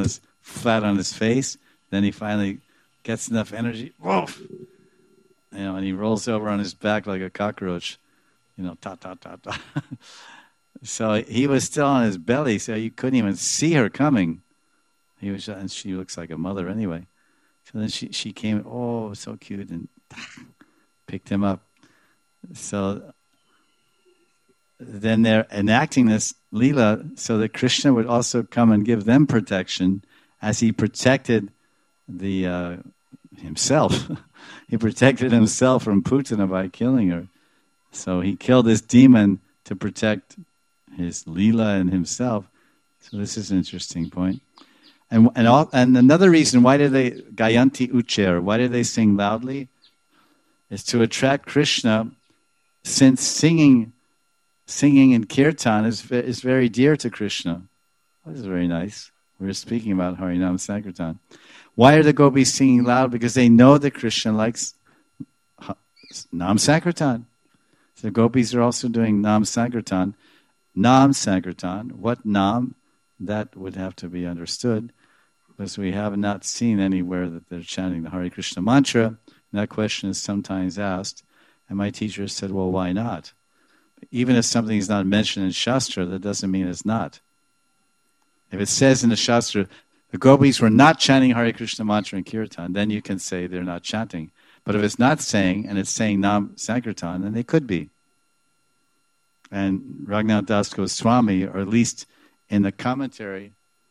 flat on his face. Then he finally gets enough energy, woof, you know, and he rolls over on his back like a cockroach, you know, ta ta ta ta. So he was still on his belly, so you couldn't even see her coming. He was, and she looks like a mother anyway. So then she she came, oh, so cute, and picked him up. So then they're enacting this Leela so that Krishna would also come and give them protection as he protected the uh, himself. He protected himself from Putana by killing her. So he killed this demon to protect his Leela and himself. So this is an interesting point. And and all, and another reason why did they Gayanti Ucher, why did they sing loudly? Is to attract Krishna, since singing singing in kirtan is is very dear to Krishna. This is very nice. We were speaking about Harinam Sankirtan. Why are the gopis singing loud? Because they know that Krishna likes Nam Sankirtan. So the gopis are also doing Nam Sankirtan. Nam Sankirtan. What Nam? That would have to be understood, because we have not seen anywhere that they're chanting the Hare Krishna mantra. And that question is sometimes asked. And my teacher said, well, why not? Even if something is not mentioned in Shastra, that doesn't mean it's not. If it says in the Shastra, the gopis were not chanting Hare Krishna mantra in Kirtan, then you can say they're not chanting. But if it's not saying, and it's saying Nam Sankirtan, then they could be. And Raghunath Das Goswami, or at least in the commentary,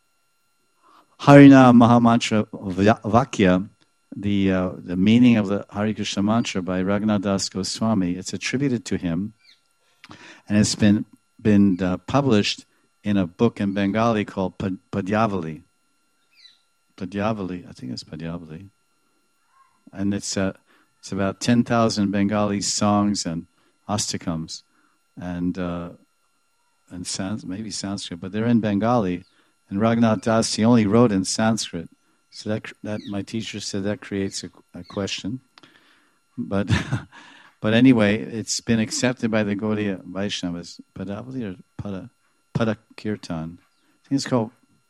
Harinam Mahamantra Vakya, the uh, the meaning of the Hare Krishna mantra by Raghunath Das Goswami, it's attributed to him, and it's been been uh, published in a book in Bengali called Pad- Padyavali. Padyavali, I think it's Padyavali, and it's uh, it's about ten thousand Bengali songs and astakams, and uh, and sans- maybe Sanskrit, but they're in Bengali. And Raghunath Das, he only wrote in Sanskrit. So that that my teacher said that creates a, a question. But but anyway, it's been accepted by the Gaudiya Vaishnavas. Padavali or Pada, Pada Kirtan. I think it's called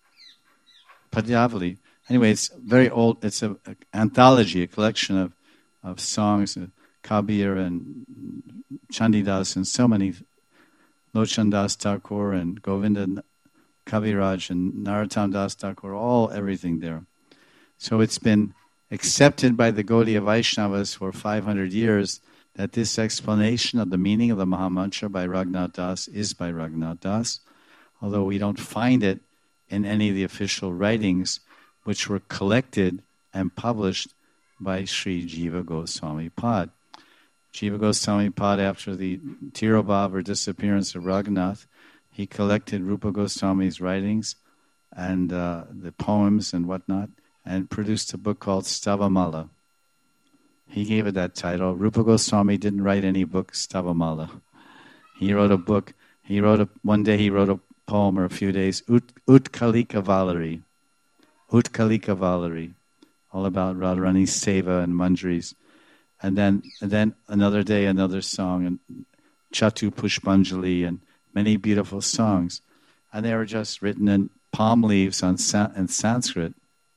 Padyavali. Anyway, it's very old. It's an anthology, a collection of, of songs, uh, Kabir and Chandidas and so many, Lochan Das Thakur and Govinda Kaviraj and Narottam Das Thakur, all everything there. So it's been accepted by the Gaudiya Vaishnavas for five hundred years that this explanation of the meaning of the Mahamantra by Raghunath Das is by Raghunath Das, although we don't find it in any of the official writings which were collected and published by Sri Jiva Goswami Pad. Jiva Goswami Pad, after the Tirobhav or disappearance of Raghunath, he collected Rupa Goswami's writings and uh, the poems and whatnot, and produced a book called Stavamala. He gave it that title. Rupa Goswami didn't write any book, Stavamala. He wrote a book, he wrote a, one day he wrote a poem, or a few days, Ut, Utkalika Valari. Utkalika Valari, all about Radharani's Seva and Manjaris. And then and then another day, another song, and Chatu Pushpanjali, and many beautiful songs. And they were just written in palm leaves on in Sanskrit.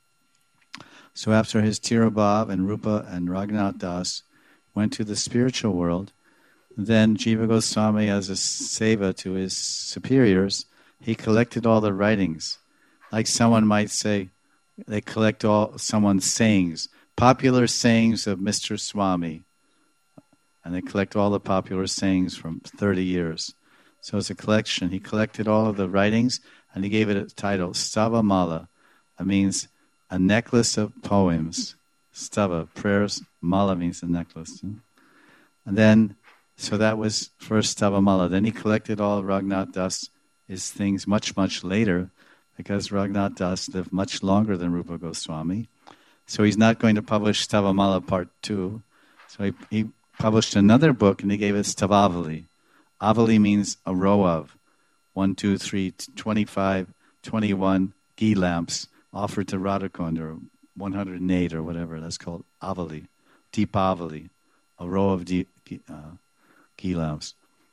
So after his Tirobhav and Rupa and Raghunath Das went to the spiritual world, then Jiva Goswami, as a seva to his superiors, he collected all the writings. Like someone might say, they collect all someone's sayings, popular sayings of Mister Swami. And they collect all the popular sayings from thirty years. So it's a collection. He collected all of the writings, and he gave it a title, Stavamala. That means a necklace of poems. Stava, prayers. Mala means a necklace. And then, so that was first Stavamala. Then he collected all Raghunath Das' things much, much later, because Raghunath Das lived much longer than Rupa Goswami. So he's not going to publish Stavamala Part two. So he, he published another book, and he gave it Stavavali. Avali means a row of. One, two, three, twenty-five, twenty-one ghee lamps offered to Radhakund, or one hundred eight or whatever. That's called Avali. Deepavali. A row of deep, uh, ghee lamps.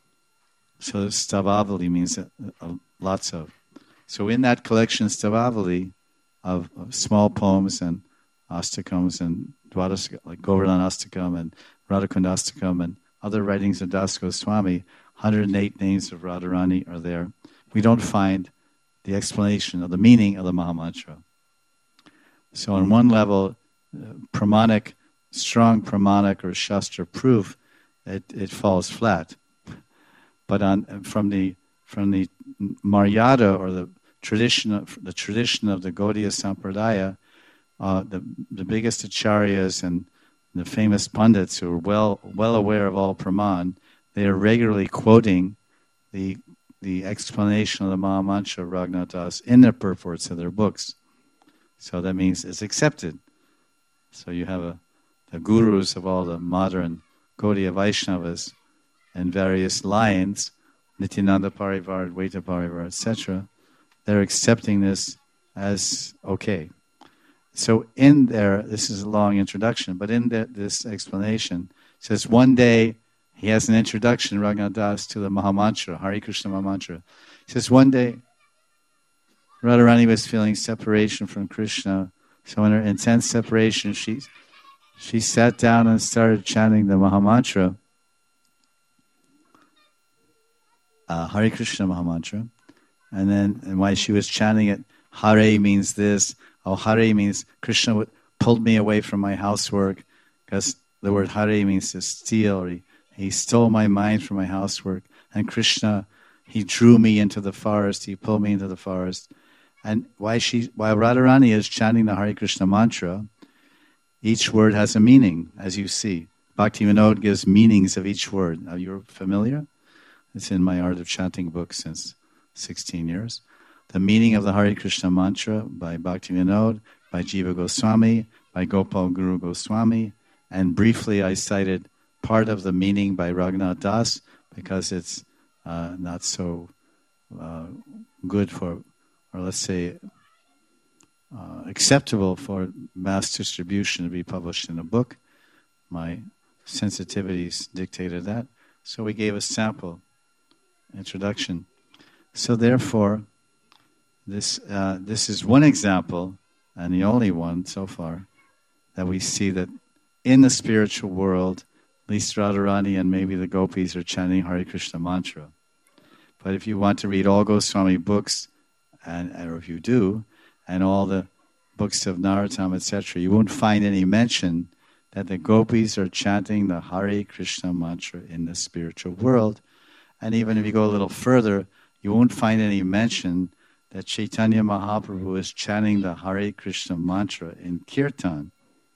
So Stavavali means uh, uh, lots of. So in that collection, Stavavali, of, of small poems and astakams and dwadasika, like Govardhan Astakam and Radhakundastakam and other writings of Das Goswami. one hundred eight names of Radharani are there. We don't find the explanation of the meaning of the Mahamantra. So on one level, uh, pramanic, strong pramanic or shastra proof, it, it falls flat. But on from the from the Maryada or the tradition of the tradition of the Gaudiya Sampradaya, uh, the the biggest acharyas and the famous pundits who are well well aware of all praman, they are regularly quoting the the explanation of the Mahamantra of Raghunath Das in their purports of their books. So that means it's accepted. So you have a, the gurus of all the modern Gaudiya Vaishnavas and various lines, Nityananda Parivar, Advaita Parivar, et cetera, they're accepting this as okay. So in there, this is a long introduction, but in the, this explanation, it says one day, he has an introduction, Raghunath Das, to the Mahamantra, Hare Krishna Mahamantra. He says one day, Radharani was feeling separation from Krishna, so in her intense separation, she she sat down and started chanting the Mahamantra, uh, Hare Krishna Mahamantra, and then and while she was chanting it, Hare means this, oh Hare means Krishna pulled me away from my housework, because the word Hare means to steal, or he, he stole my mind from my housework, and Krishna, he drew me into the forest, he pulled me into the forest. And while, she, while Radharani is chanting the Hare Krishna mantra, each word has a meaning, as you see. Bhakti Vinod gives meanings of each word. Are you familiar? It's in my Art of Chanting book since sixteen years. The meaning of the Hare Krishna mantra by Bhakti Vinod, by Jiva Goswami, by Gopal Guru Goswami, and briefly I cited part of the meaning by Raghunath Das because it's uh, not so uh, good for, or let's say, uh, acceptable for mass distribution to be published in a book. My sensitivities dictated that. So we gave a sample introduction. So therefore, this uh, this is one example, and the only one so far, that we see that in the spiritual world, at least Radharani and maybe the gopis are chanting Hare Krishna mantra. But if you want to read all Goswami books, and or if you do, and all the books of Narottam, et cetera, you won't find any mention that the gopis are chanting the Hare Krishna mantra in the spiritual world. And even if you go a little further, you won't find any mention that Chaitanya Mahaprabhu is chanting the Hare Krishna mantra in Kirtan.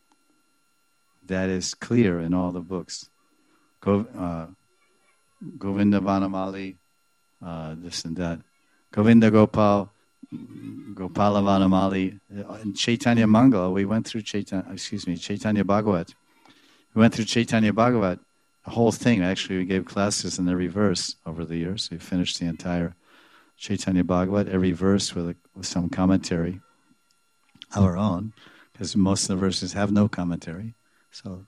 That is clear in all the books. Go, uh, Govinda Vanamali, uh, this and that. Govinda Gopal, Gopala Vanamali. In Chaitanya Mangala, we went through Chaitanya, excuse me, Chaitanya Bhagavat. We went through Chaitanya Bhagavat, the whole thing. Actually, we gave classes in every verse over the years. We finished the entire Chaitanya Bhagavat, every verse with, a, with some commentary of our own, because most of the verses have no commentary. So,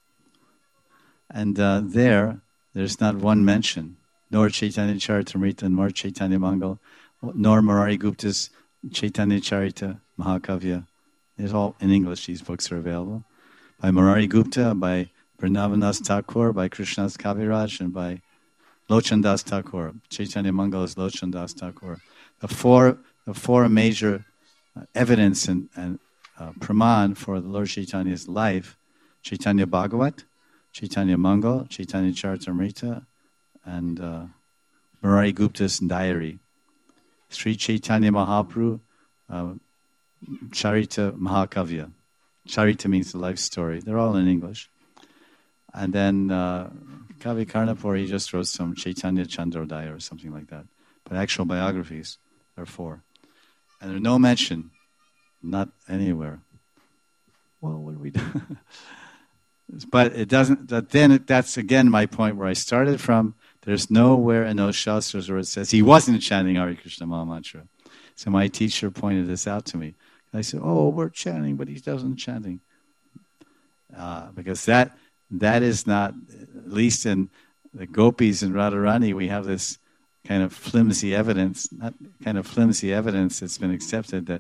and uh, there, there's not one mention, nor Chaitanya Charitamrita, nor Chaitanya Mangal, nor Murari Gupta's Chaitanya Charita Mahakavya. It's all in English, these books are available. By Murari Gupta, by Vrindavan Thakur, by Krishnadas Kaviraj, and by Lochan Das Thakur. Chaitanya Mangal is Lochan Das Thakur. The four, the four major uh, evidence and, and uh, praman for the Lord Chaitanya's life: Chaitanya Bhagavat, Chaitanya Mangal, Chaitanya Charitamrita, and uh, Murari Gupta's diary. Sri Chaitanya Mahaprabhu, uh, Charita Mahakavya. Charita means the life story. They're all in English. And then uh, Kavi Karnapur, he just wrote some Chaitanya Chandrodaya or something like that. But actual biographies, there are four. And there's no mention, not anywhere. Well, what do we do? But it doesn't, that then it, that's again my point where I started from. There's nowhere in those shastras where it says he wasn't chanting Hare Krishna Mahamantra. So my teacher pointed this out to me. And I said, oh, we're chanting, but he doesn't chanting. Uh, because that that is not, at least in the gopis and Radharani, we have this kind of flimsy evidence, not kind of flimsy evidence that's been accepted that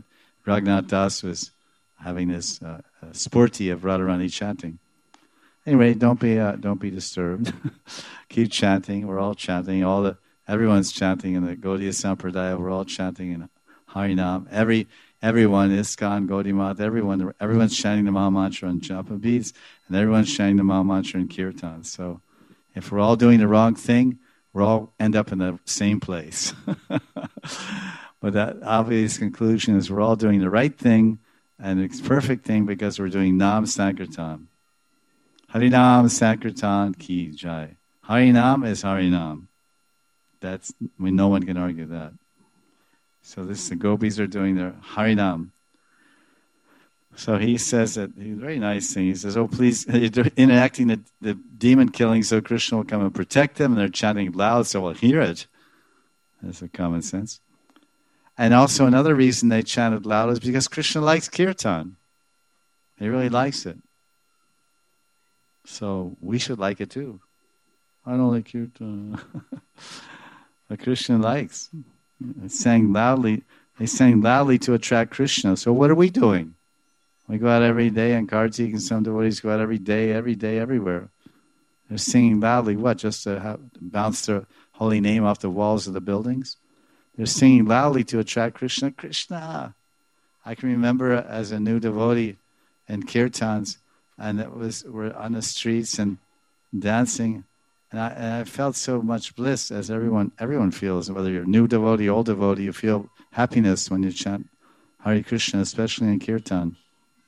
Raghunath Das was having this uh, uh, sporty of Radharani chanting. Anyway, don't be uh, don't be disturbed. Keep chanting. We're all chanting. All the everyone's chanting in the Gaudiya Sampradaya. We're all chanting in Harinam. Every everyone, ISKCON, Gaudiya Math, everyone, everyone's chanting the Maha Mantra in japa beads, and everyone's chanting the Maha Mantra in kirtan. So, if we're all doing the wrong thing, we'll all end up in the same place. But that obvious conclusion is we're all doing the right thing, and it's perfect thing because we're doing Nam Sankirtan. Harinam Sankirtan Ki Jai. Harinam is Harinam. That's, I mean, no one can argue that. So this, the gopis are doing their Harinam. So he says that, he's a very nice thing. He says, oh, please, they're enacting the, the demon killing so Krishna will come and protect them, and they're chanting loud so we'll hear it. That's a common sense. And also another reason they chanted loud is because Krishna likes kirtan. He really likes it. So we should like it too. I don't like kirtan. But Krishna likes. They sang loudly. They sang loudly to attract Krishna. So what are we doing? We go out every day, and Kartik and some devotees go out every day, every day, everywhere. They're singing loudly. What? Just to have, bounce their holy name off the walls of the buildings? They're singing loudly to attract Krishna. Krishna. I can remember as a new devotee in kirtans, and it was we're on the streets and dancing, and I, and I felt so much bliss, as everyone everyone feels. Whether you're a new devotee, old devotee, you feel happiness when you chant Hare Krishna, especially in kirtan.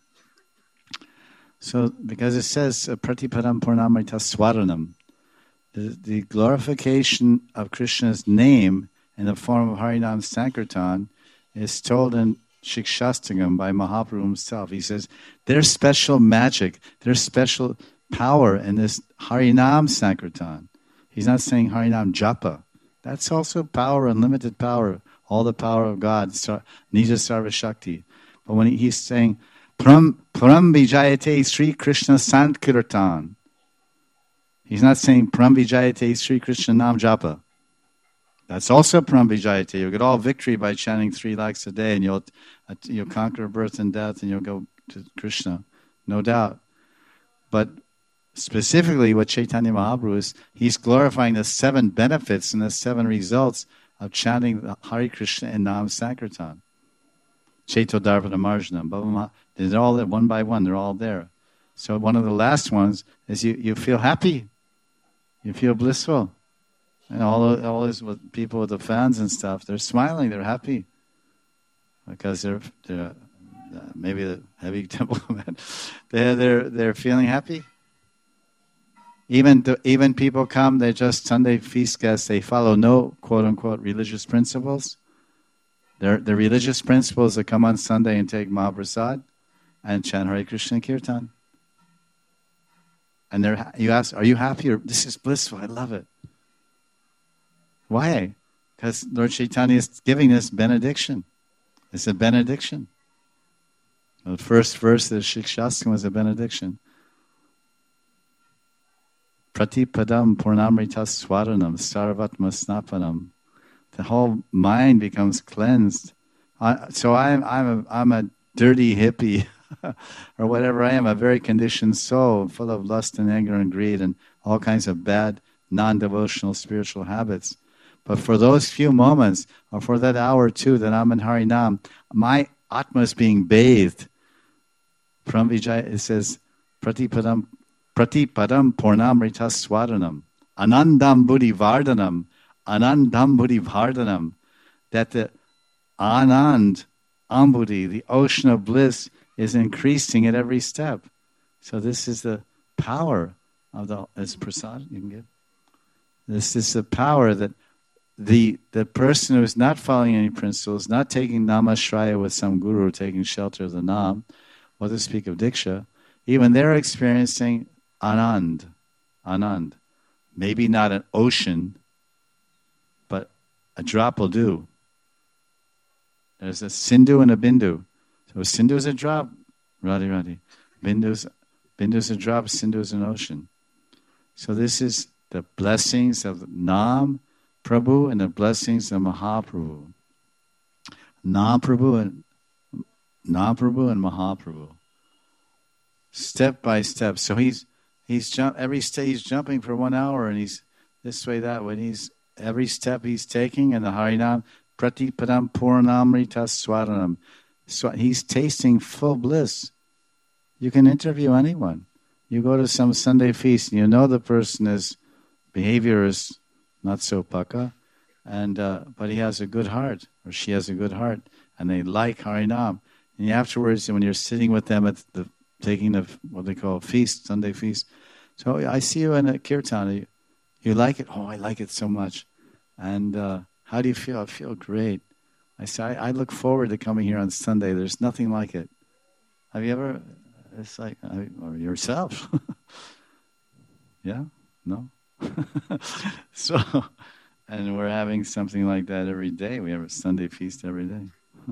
So, because it says Pratipadam Purnamrita Swaranam, the, the glorification of Krishna's name in the form of Harinam Sankirtan is told in Shikshastakam by Mahaprabhu himself. He says, there's special magic, there's special power in this Harinam Sankirtan. He's not saying Harinam Japa. That's also power, unlimited power, all the power of God, Nija Sarva Shakti. But when he, he's saying, Pram, Pram Vijayate Sri Krishna Sankirtan, he's not saying Pram Vijayate Sri Krishna Nam Japa. That's also Pram Vijayate. You'll get all victory by chanting three lakhs a day, and you'll uh, you'll conquer birth and death, and you'll go to Krishna, no doubt. But specifically, what Chaitanya Mahaprabhu is, he's glorifying the seven benefits and the seven results of chanting the Hare Krishna and Nam Sankirtan. Chaito Dharvana Marjanam, Bhavama, they're all there one by one. They're all there. So one of the last ones is you, you feel happy, you feel blissful. And all all these people with the fans and stuff, they're smiling, they're happy. Because they're, they're uh, maybe the heavy temple men, they're, they're, they're feeling happy. Even the, even people come, they're just Sunday feast guests, they follow no quote-unquote religious principles. They're the religious principles that come on Sunday and take Mahaprasad and chant Hare Krishna Kirtan. And they're, you ask, are you happy? Or, this is blissful, I love it. Why? Because Lord Chaitanya is giving this benediction. It's a benediction. The first verse of the Shikshastakam was a benediction. Pratipadam Purnamrita Swaranam Sarvatma Snapanam. The whole mind becomes cleansed. I, so I'm I'm a, I'm a dirty hippie, or whatever I am, a very conditioned soul, full of lust and anger and greed and all kinds of bad, non-devotional spiritual habits. But for those few moments, or for that hour or two that I'm in Harinam, my Atma is being bathed. From Vijay, it says, Pratipadam, Pratipadam Purnamrita Swaranam, Anandam Buddhi Vardhanam, Anandam Buddhi Vardhanam, that the Anand, Ambudhi, the ocean of bliss, is increasing at every step. So this is the power of the, as prasad you can give. This is the power that The the person who is not following any principles, not taking namashraya with some guru, taking shelter of the nam, what to speak of diksha, even they're experiencing anand, anand. Maybe not an ocean, but a drop will do. There's a sindhu and a bindu. So a sindhu is a drop, Radhi Radhi. Bindu's bindu's a drop, sindhu is an ocean. So this is the blessings of Nam Prabhu and the blessings of Mahaprabhu. Nam Prabhu and Mahaprabhu and Mahaprabhu. Step by step. So he's he's jump every step he's jumping for one hour and he's this way, that way. And he's every step he's taking in the Harinam, Pratipadam Purnamrita Swaranam. So he's tasting full bliss. You can interview anyone. You go to some Sunday feast and you know the person is behavior is not so paka, and uh, but he has a good heart, or she has a good heart, and they like Harinam. And afterwards, when you're sitting with them at the taking the what they call feast, Sunday feast, so I see you in a kirtan. You, you like it? Oh, I like it so much. And uh, how do you feel? I feel great. I say I, I look forward to coming here on Sunday. There's nothing like it. Have you ever? It's like I, or yourself. Yeah? No? So, and we're having something like that every day. We have a Sunday feast every day.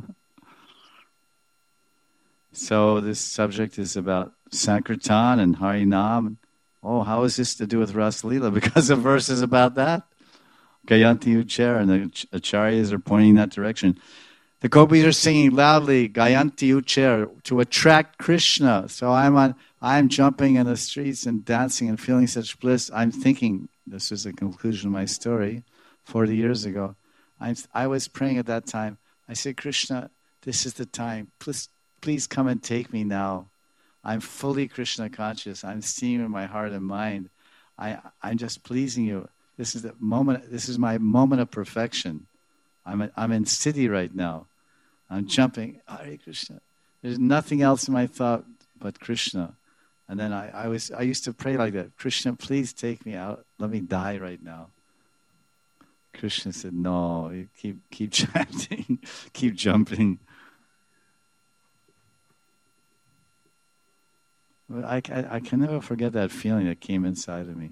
So this subject is about Sankirtan and Harinam. Oh, how is this to do with Ras Leela? Because the verse is about that. Gayanti Ucher, and the acharyas are pointing that direction. The gopis are singing loudly, Gayanti Ucher, to attract Krishna. So I'm on, I'm jumping in the streets and dancing and feeling such bliss. I'm thinking, this was the conclusion of my story, forty years ago. I'm, I was praying at that time. I said, Krishna, this is the time. Please, please come and take me now. I'm fully Krishna conscious. I'm seeing in my heart and mind. I, I'm just pleasing you. This is the moment. This is my moment of perfection. I'm I'm in city right now. I'm jumping. Hare Krishna. There's nothing else in my thought but Krishna. And then I, I was I used to pray like that. Krishna, please take me out. Let me die right now. Krishna said, no, you keep keep chanting, keep jumping. But I, I, I can never forget that feeling that came inside of me.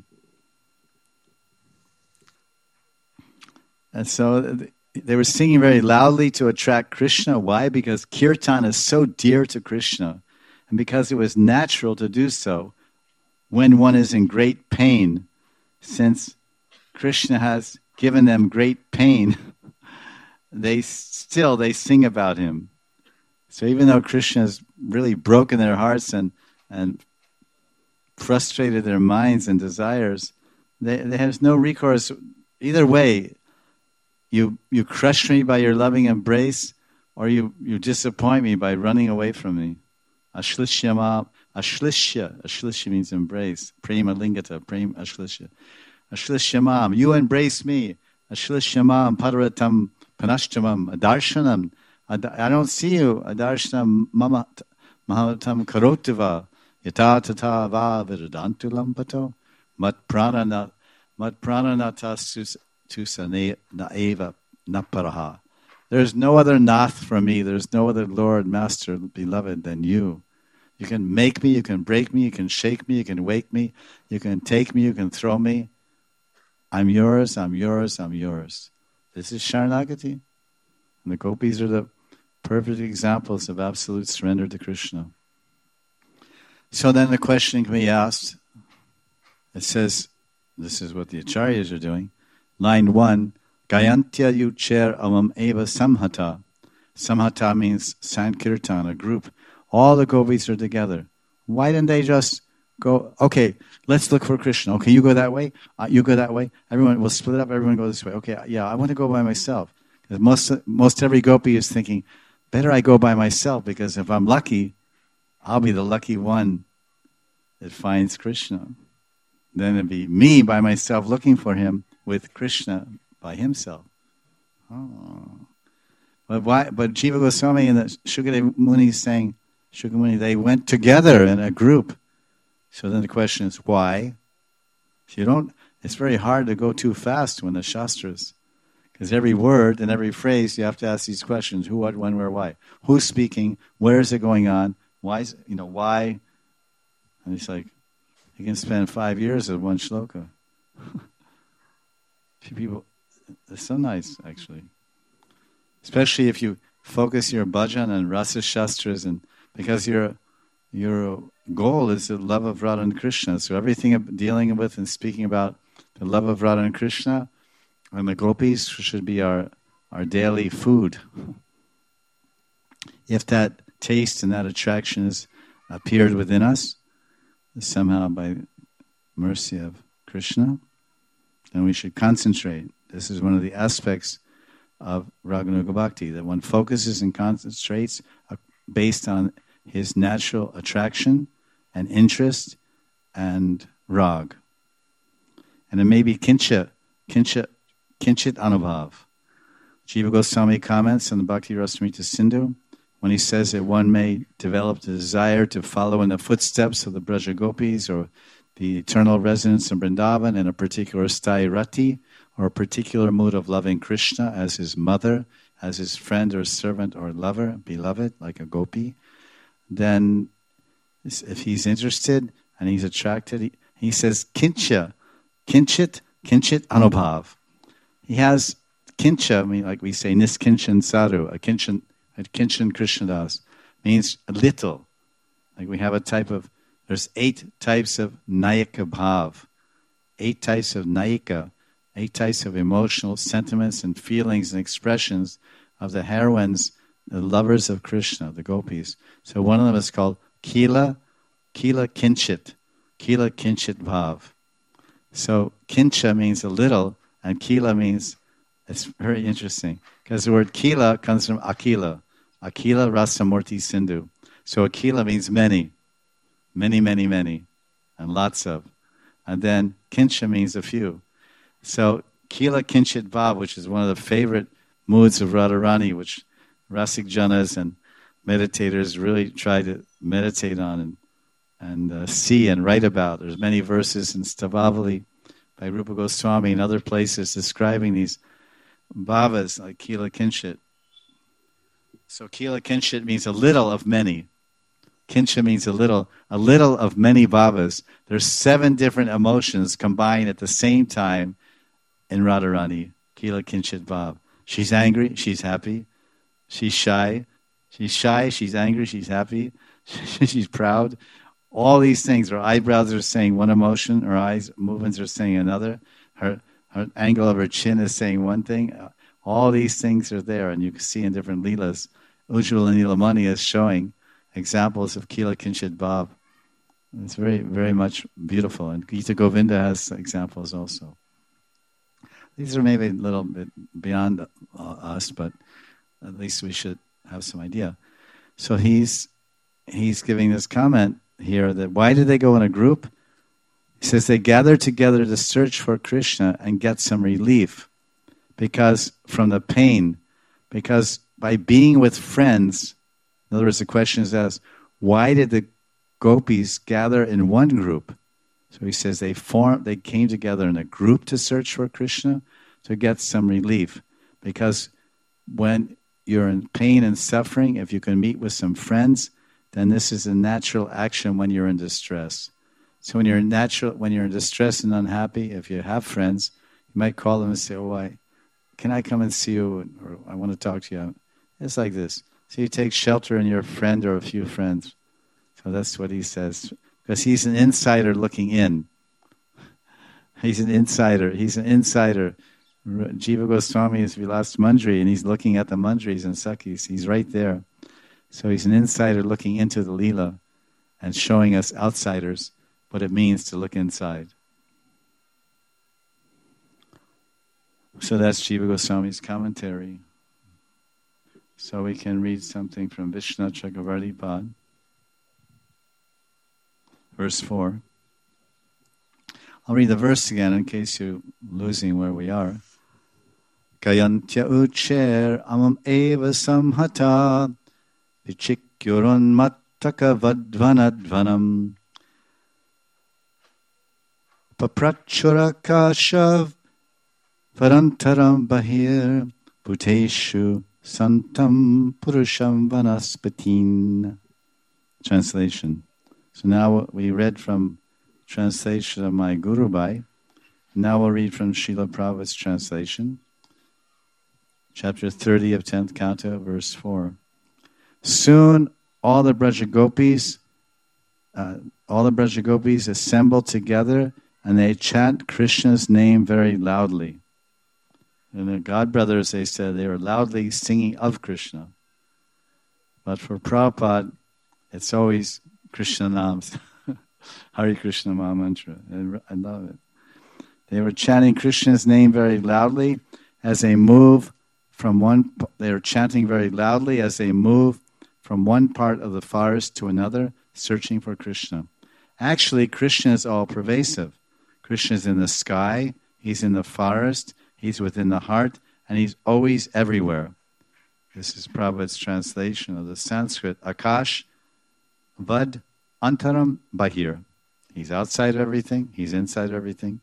And so they were singing very loudly to attract Krishna. Why? Because kirtan is so dear to Krishna. And because it was natural to do so when one is in great pain, since Krishna has given them great pain, they still, they sing about him. So even though Krishna has really broken their hearts and, and frustrated their minds and desires, they, they have no recourse. Either way, You you crush me by your loving embrace, or you, you disappoint me by running away from me. Ashlishyama, ashlishya, ashlishya means embrace. Prema lingata, prema ashlishya. Ashlishyamam, you embrace me. Ashlishyamam, padaratam, panashtamam, adarshanam. I don't see you. Adarshanam, mama, mahatam karotiva, yata tata va viradantu lampato, mat pranana, mat prananata sus. Naeva naparaha. There's no other nath for me. There's no other Lord, Master, beloved than you. You can make me, you can break me, you can shake me, you can wake me, you can take me, you can throw me. I'm yours, I'm yours, I'm yours. This is Sharanagati. And the gopis are the perfect examples of absolute surrender to Krishna. So then the question can be asked. It says, this is what the acharyas are doing. Line one, Gayantya Yucher Amam Eva Samhata. Samhata means Sankirtan, a group. All the gopis are together. Why didn't they just go, okay, let's look for Krishna. Okay, you go that way, uh, you go that way. Everyone will split up, everyone go this way. Okay, yeah, I want to go by myself. Because most, most every gopi is thinking, better I go by myself, because if I'm lucky, I'll be the lucky one that finds Krishna. Then it'd be me by myself looking for him, with Krishna by himself. Oh. But why? But Jiva Goswami and the Shukadeva Muni is saying, Shukadeva Muni, they went together in a group. So then the question is, why? So you don't, it's very hard to go too fast when the Shastras, because every word and every phrase you have to ask these questions: who, what, when, where, why? Who's speaking? Where is it going on? Why is, you know, why? And it's like, you can spend five years at one shloka. People, it's so nice, actually. Especially if you focus your bhajan and rasa shastras, and because your your goal is the love of Radha and Krishna. So everything dealing with and speaking about the love of Radha and Krishna and the gopis should be our, our daily food. If that taste and that attraction has appeared within us, somehow by mercy of Krishna, then we should concentrate. This is one of the aspects of Raganuga Bhakti, that one focuses and concentrates based on his natural attraction and interest and rag. And it may be kincha, kincha, kinchit anubhav. Jiva Goswami comments on the Bhakti Rasamrita Sindhu when he says that one may develop the desire to follow in the footsteps of the Braja Gopis or the eternal residents of Vrindavan in a particular sthai rati or a particular mood of loving Krishna as his mother, as his friend or servant or lover, beloved, like a gopi, then if he's interested and he's attracted, he, he says kincha, kinchit, kinchit anubhav. He has kincha, I mean, like we say, niskinchan sadhu, a kinchan, a kinchan Krishnadas, means a little. Like we have a type of, there's eight types of nayika bhav, eight types of nayika, eight types of emotional sentiments and feelings and expressions of the heroines, the lovers of Krishna, the gopis. So one of them is called kila, kila kinchit, kila kinchit bhav. So kincha means a little, and kila means, it's very interesting, because the word kila comes from akila, akila rasamurti sindhu. So akila means many, many, many, many, and lots of. And then kincha means a few. So kila kinchit bhav, which is one of the favorite moods of Radharani, which Rasik Janas and meditators really try to meditate on and, and uh, see and write about. There's many verses in Stavavali by Rupa Goswami and other places describing these bhavas like kila kinchit. So kila kinchit means a little of many. Kincha means a little, a little of many bhavas. There's seven different emotions combined at the same time in Radharani, kila kinchit bhav. She's angry, she's happy. She's shy, she's shy, she's angry, she's happy. She's proud. All these things, her eyebrows are saying one emotion, her eyes movements are saying another. Her her angle of her chin is saying one thing. All these things are there, and you can see in different leelas. Ujjwala Nilamani is showing examples of kila kinchit bhav. It's very, very much beautiful, and Gita Govinda has examples also. These are maybe a little bit beyond uh, us, but at least we should have some idea. So he's he's giving this comment here that why did they go in a group? He says they gathered together to search for Krishna and get some relief because from the pain, because by being with friends, in other words, the question is asked, why did the gopis gather in one group? So he says they formed, they came together in a group to search for Krishna to get some relief. Because when you're in pain and suffering, if you can meet with some friends, then this is a natural action when you're in distress. So when you're in natural, when you're in distress and unhappy, if you have friends, you might call them and say, "Oh, I, can I come and see you?" Or "I want to talk to you." It's like this. So you take shelter in your friend or a few friends. So that's what he says. Because he's an insider looking in. He's an insider. He's an insider. Jiva Goswami is Vilas Mandri, and he's looking at the Mandris and Sakis. He's right there. So he's an insider looking into the Leela and showing us outsiders what it means to look inside. So that's Jiva Goswami's commentary. So we can read something from Vishnu Chakravarti Pad. Verse four. I'll read the verse again in case you're losing where we are. Kayantya ucher amam eva samhata vichikyuron mattaka vadvanadvanam paprachurakashav varantaram bahir bhuteshu santam purusham vanaspatin. Translation. So now we read from translation of my Guru Bhai. Now we'll read from Srila Prabhupada's translation. Chapter thirty of tenth Canto, verse four. Soon all the Braja Gopis, uh, all the Braja Gopis assemble together and they chant Krishna's name very loudly. And the God brothers, they said, they were loudly singing of Krishna. But for Prabhupada, it's always Krishna Nams, Hare Krishna Maha Mantra. I love it. They were chanting Krishna's name very loudly as they move from one, they were chanting very loudly as they move from one part of the forest to another, searching for Krishna. Actually, Krishna is all pervasive. Krishna is in the sky, he's in the forest, he's within the heart, and he's always everywhere. This is Prabhupada's translation of the Sanskrit. Akash vad antaram bahir. He's outside everything, he's inside everything.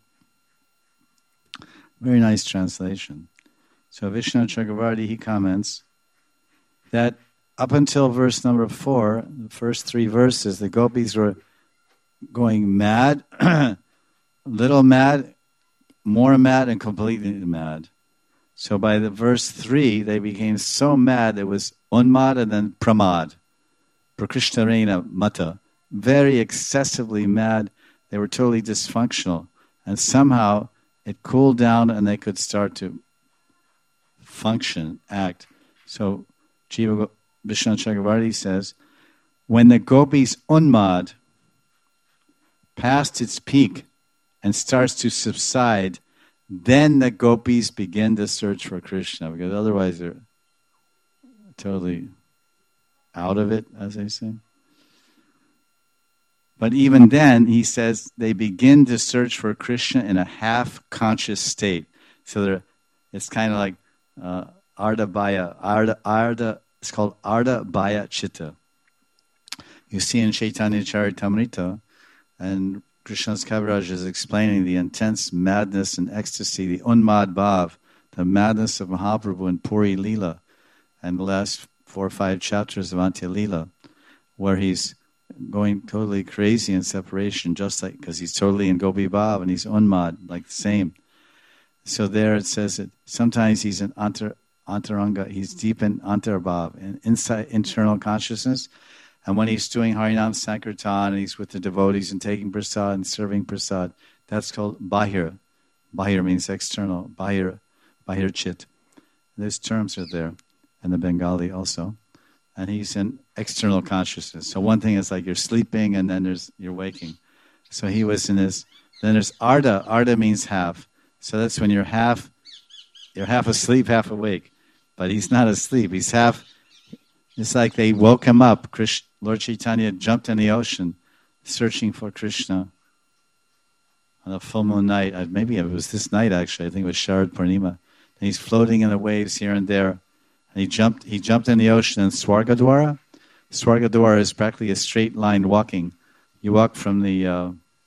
Very nice translation. So Vishnu Chakravarti, he comments that up until verse number four, the first three verses, the gopis were going mad, little mad, more mad, and completely mad. So by the verse three, they became so mad, it was unmad and then pramad, prakrishnarena mata, very excessively mad. They were totally dysfunctional. And somehow it cooled down and they could start to function, act. So Jiva Vishnu Chakravarti says, when the gopis unmad past its peak and starts to subside, then the gopis begin to search for Krishna, because otherwise they're totally out of it, as they say. But even then, he says, they begin to search for Krishna in a half-conscious state. So they're, it's kind of like uh, Arda Bhaya, Arda, Arda, it's called Arda Bhaya Chitta. You see in Chaitanya Charitamrita, and Krishna's Kaviraj is explaining the intense madness and ecstasy, the Unmad Bhav, the madness of Mahaprabhu in Puri Leela, and the last four or five chapters of Antya Leela, where he's going totally crazy in separation, just like, because he's totally in Gopi Bhav and he's Unmad, like the same. So there it says that sometimes he's in antar, Antaranga, he's deep in Antarbhav, in inside, internal consciousness. And when he's doing Harinam Sankirtan and he's with the devotees and taking prasad and serving prasad, that's called Bahir. Bahir means external. Bahir, Bahir Chit. Those terms are there in the Bengali also. And he's in external consciousness. So one thing is like you're sleeping and then there's you're waking. So he was in his, then there's Arda. Arda means half. So that's when you're half, you're half asleep, half awake. But he's not asleep. He's half, it's like they woke him up. Krishna, Lord Chaitanya jumped in the ocean searching for Krishna on a full moon night. Maybe it was this night, actually. I think it was Sharad Purnima. And he's floating in the waves here and there. And he jumped He jumped in the ocean in Swargadwara. Swargadwara is practically a straight line walking. You walk from the uh,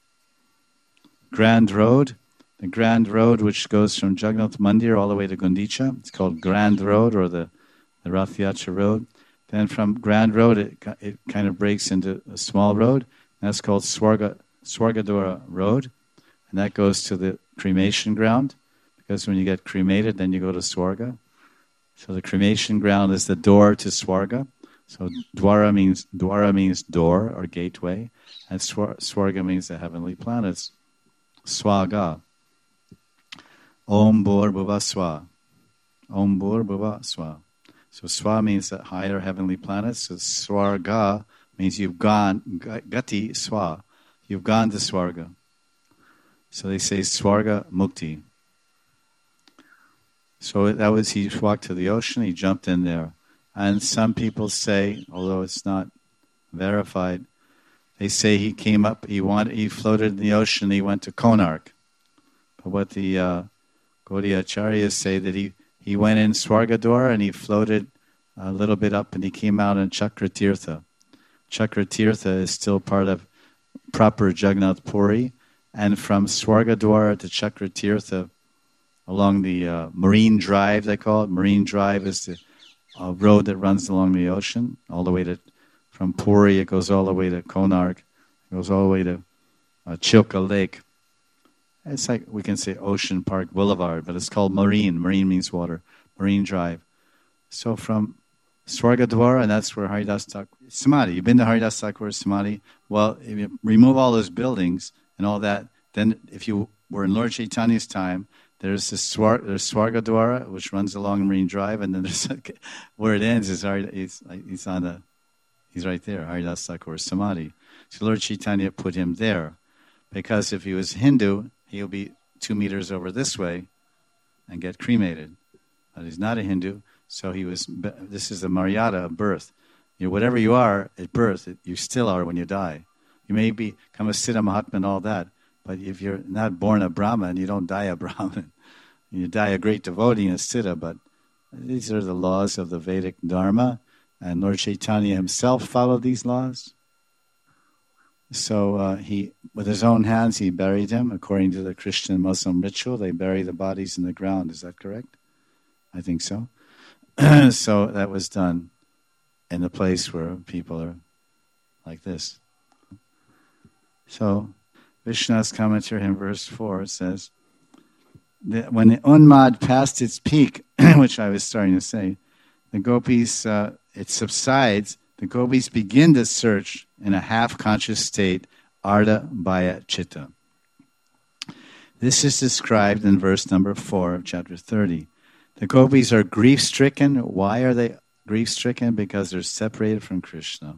Grand Road, the Grand Road which goes from Jagannath Mandir all the way to Gundicha. It's called Grand Road, or the, the Rath Yatra Road. Then from Grand Road, it, it kind of breaks into a small road. That's called Swarga, Swargadwara Road. And that goes to the cremation ground. Because when you get cremated, then you go to Swarga. So the cremation ground is the door to Swarga. So Dwara means Dwara means door or gateway. And Swar, Swarga means the heavenly planets. Swaga. Om Bhur Bhuva Swa. Om Bhur Bhuva Swa. So Swa means the higher heavenly planets. So Swarga means you've gone, Gati Swa, you've gone to Swarga. So they say Swarga Mukti. So that was, he walked to the ocean, he jumped in there. And some people say, although it's not verified, they say he came up, he wanted, he floated in the ocean, he went to Konark. But what the uh, Gaudiya Acharyas say that he He went in Swargadwara and he floated a little bit up and he came out in Chakratirtha. Chakratirtha is still part of proper Jagannath Puri. And from Swargadwara to Chakratirtha, along the uh, Marine Drive, they call it. Marine Drive is the uh, road that runs along the ocean, all the way to, from Puri, it goes all the way to Konark, it goes all the way to uh, Chilka Lake. It's like, we can say Ocean Park Boulevard, but it's called Marine. Marine means water. Marine Drive. So from Swargadwara, and that's where Haridas Thakur... Samadhi. You've been to Haridas Thakur's Samadhi? Well, if you remove all those buildings and all that, then if you were in Lord Chaitanya's time, there's the Swar, there's Swargadwara, which runs along Marine Drive, and then there's where it ends is he's, he's on the he's right there, Haridas Thakur Samadhi. So Lord Chaitanya put him there because if he was Hindu, he'll be two meters over this way and get cremated. But he's not a Hindu, so he was. This is the Maryada of birth. You know, whatever you are at birth, you still are when you die. You may become a Siddha Mahatma and all that, but if you're not born a Brahmin, you don't die a Brahmin. You die a great devotee and a Siddha, but these are the laws of the Vedic Dharma, and Lord Chaitanya himself followed these laws. So uh, he, with his own hands, he buried him. According to the Christian Muslim ritual, they bury the bodies in the ground. Is that correct? I think so. So that was done in a place where people are like this. So Vishnu's commentary in verse four says, that when the Unmad passed its peak, which I was starting to say, the gopis, uh, it subsides, the gopis begin to search in a half-conscious state, Arda Bhaya Chitta. This is described in verse number four of chapter thirty. The gopis are grief-stricken. Why are they grief-stricken? Because they're separated from Krishna,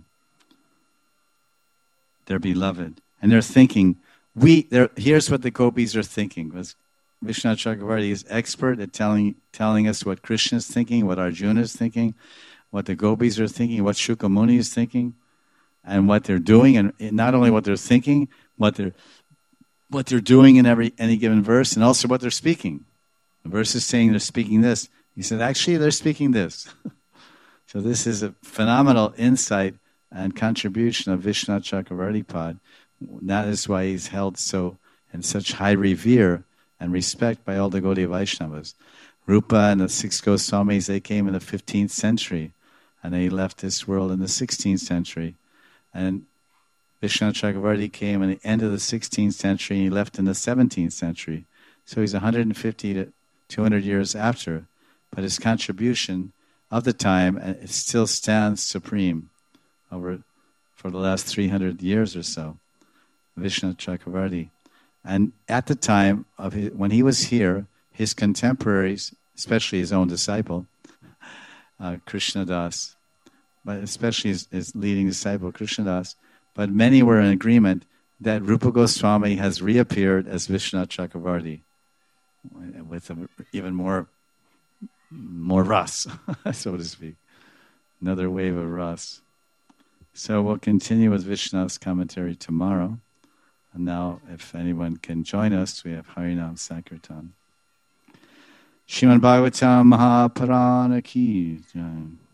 their beloved. And they're thinking, we. They're, here's what the gopis are thinking. Was Vishwanath Chakravarti is expert at telling telling us what Krishna is thinking, what Arjuna is thinking, what the gopis are thinking, what Shukamuni is thinking, and what they're doing, and not only what they're thinking, what they're what they're doing in every any given verse, and also what they're speaking. The verse is saying they're speaking this. He said, actually, they're speaking this. So this is a phenomenal insight and contribution of Vishwanath Chakravarti Pad. That is why he's held so in such high revere and respect by all the Gaudiya Vaishnavas. Rupa and the six Goswamis, they came in the fifteenth century, and they left this world in the sixteenth century. And Vishwanath Chakravarti came in the end of the sixteenth century, and he left in the seventeenth century. So he's one hundred fifty to two hundred years after, but his contribution of the time, it still stands supreme over for the last three hundred years or so, Vishwanath Chakravarti. And at the time of his, when he was here, his contemporaries, especially his own disciple, uh, Krishnadas, but especially his, his leading disciple, Krishnadas, but many were in agreement that Rupa Goswami has reappeared as Vishwanath Chakravarti with a, even more, more ras, so to speak, another wave of ras. So we'll continue with Vishwanath's commentary tomorrow. And now, if anyone can join us, we have Harinam Sankirtan. Srimad Bhagavatam Mahaparana Ki Jai.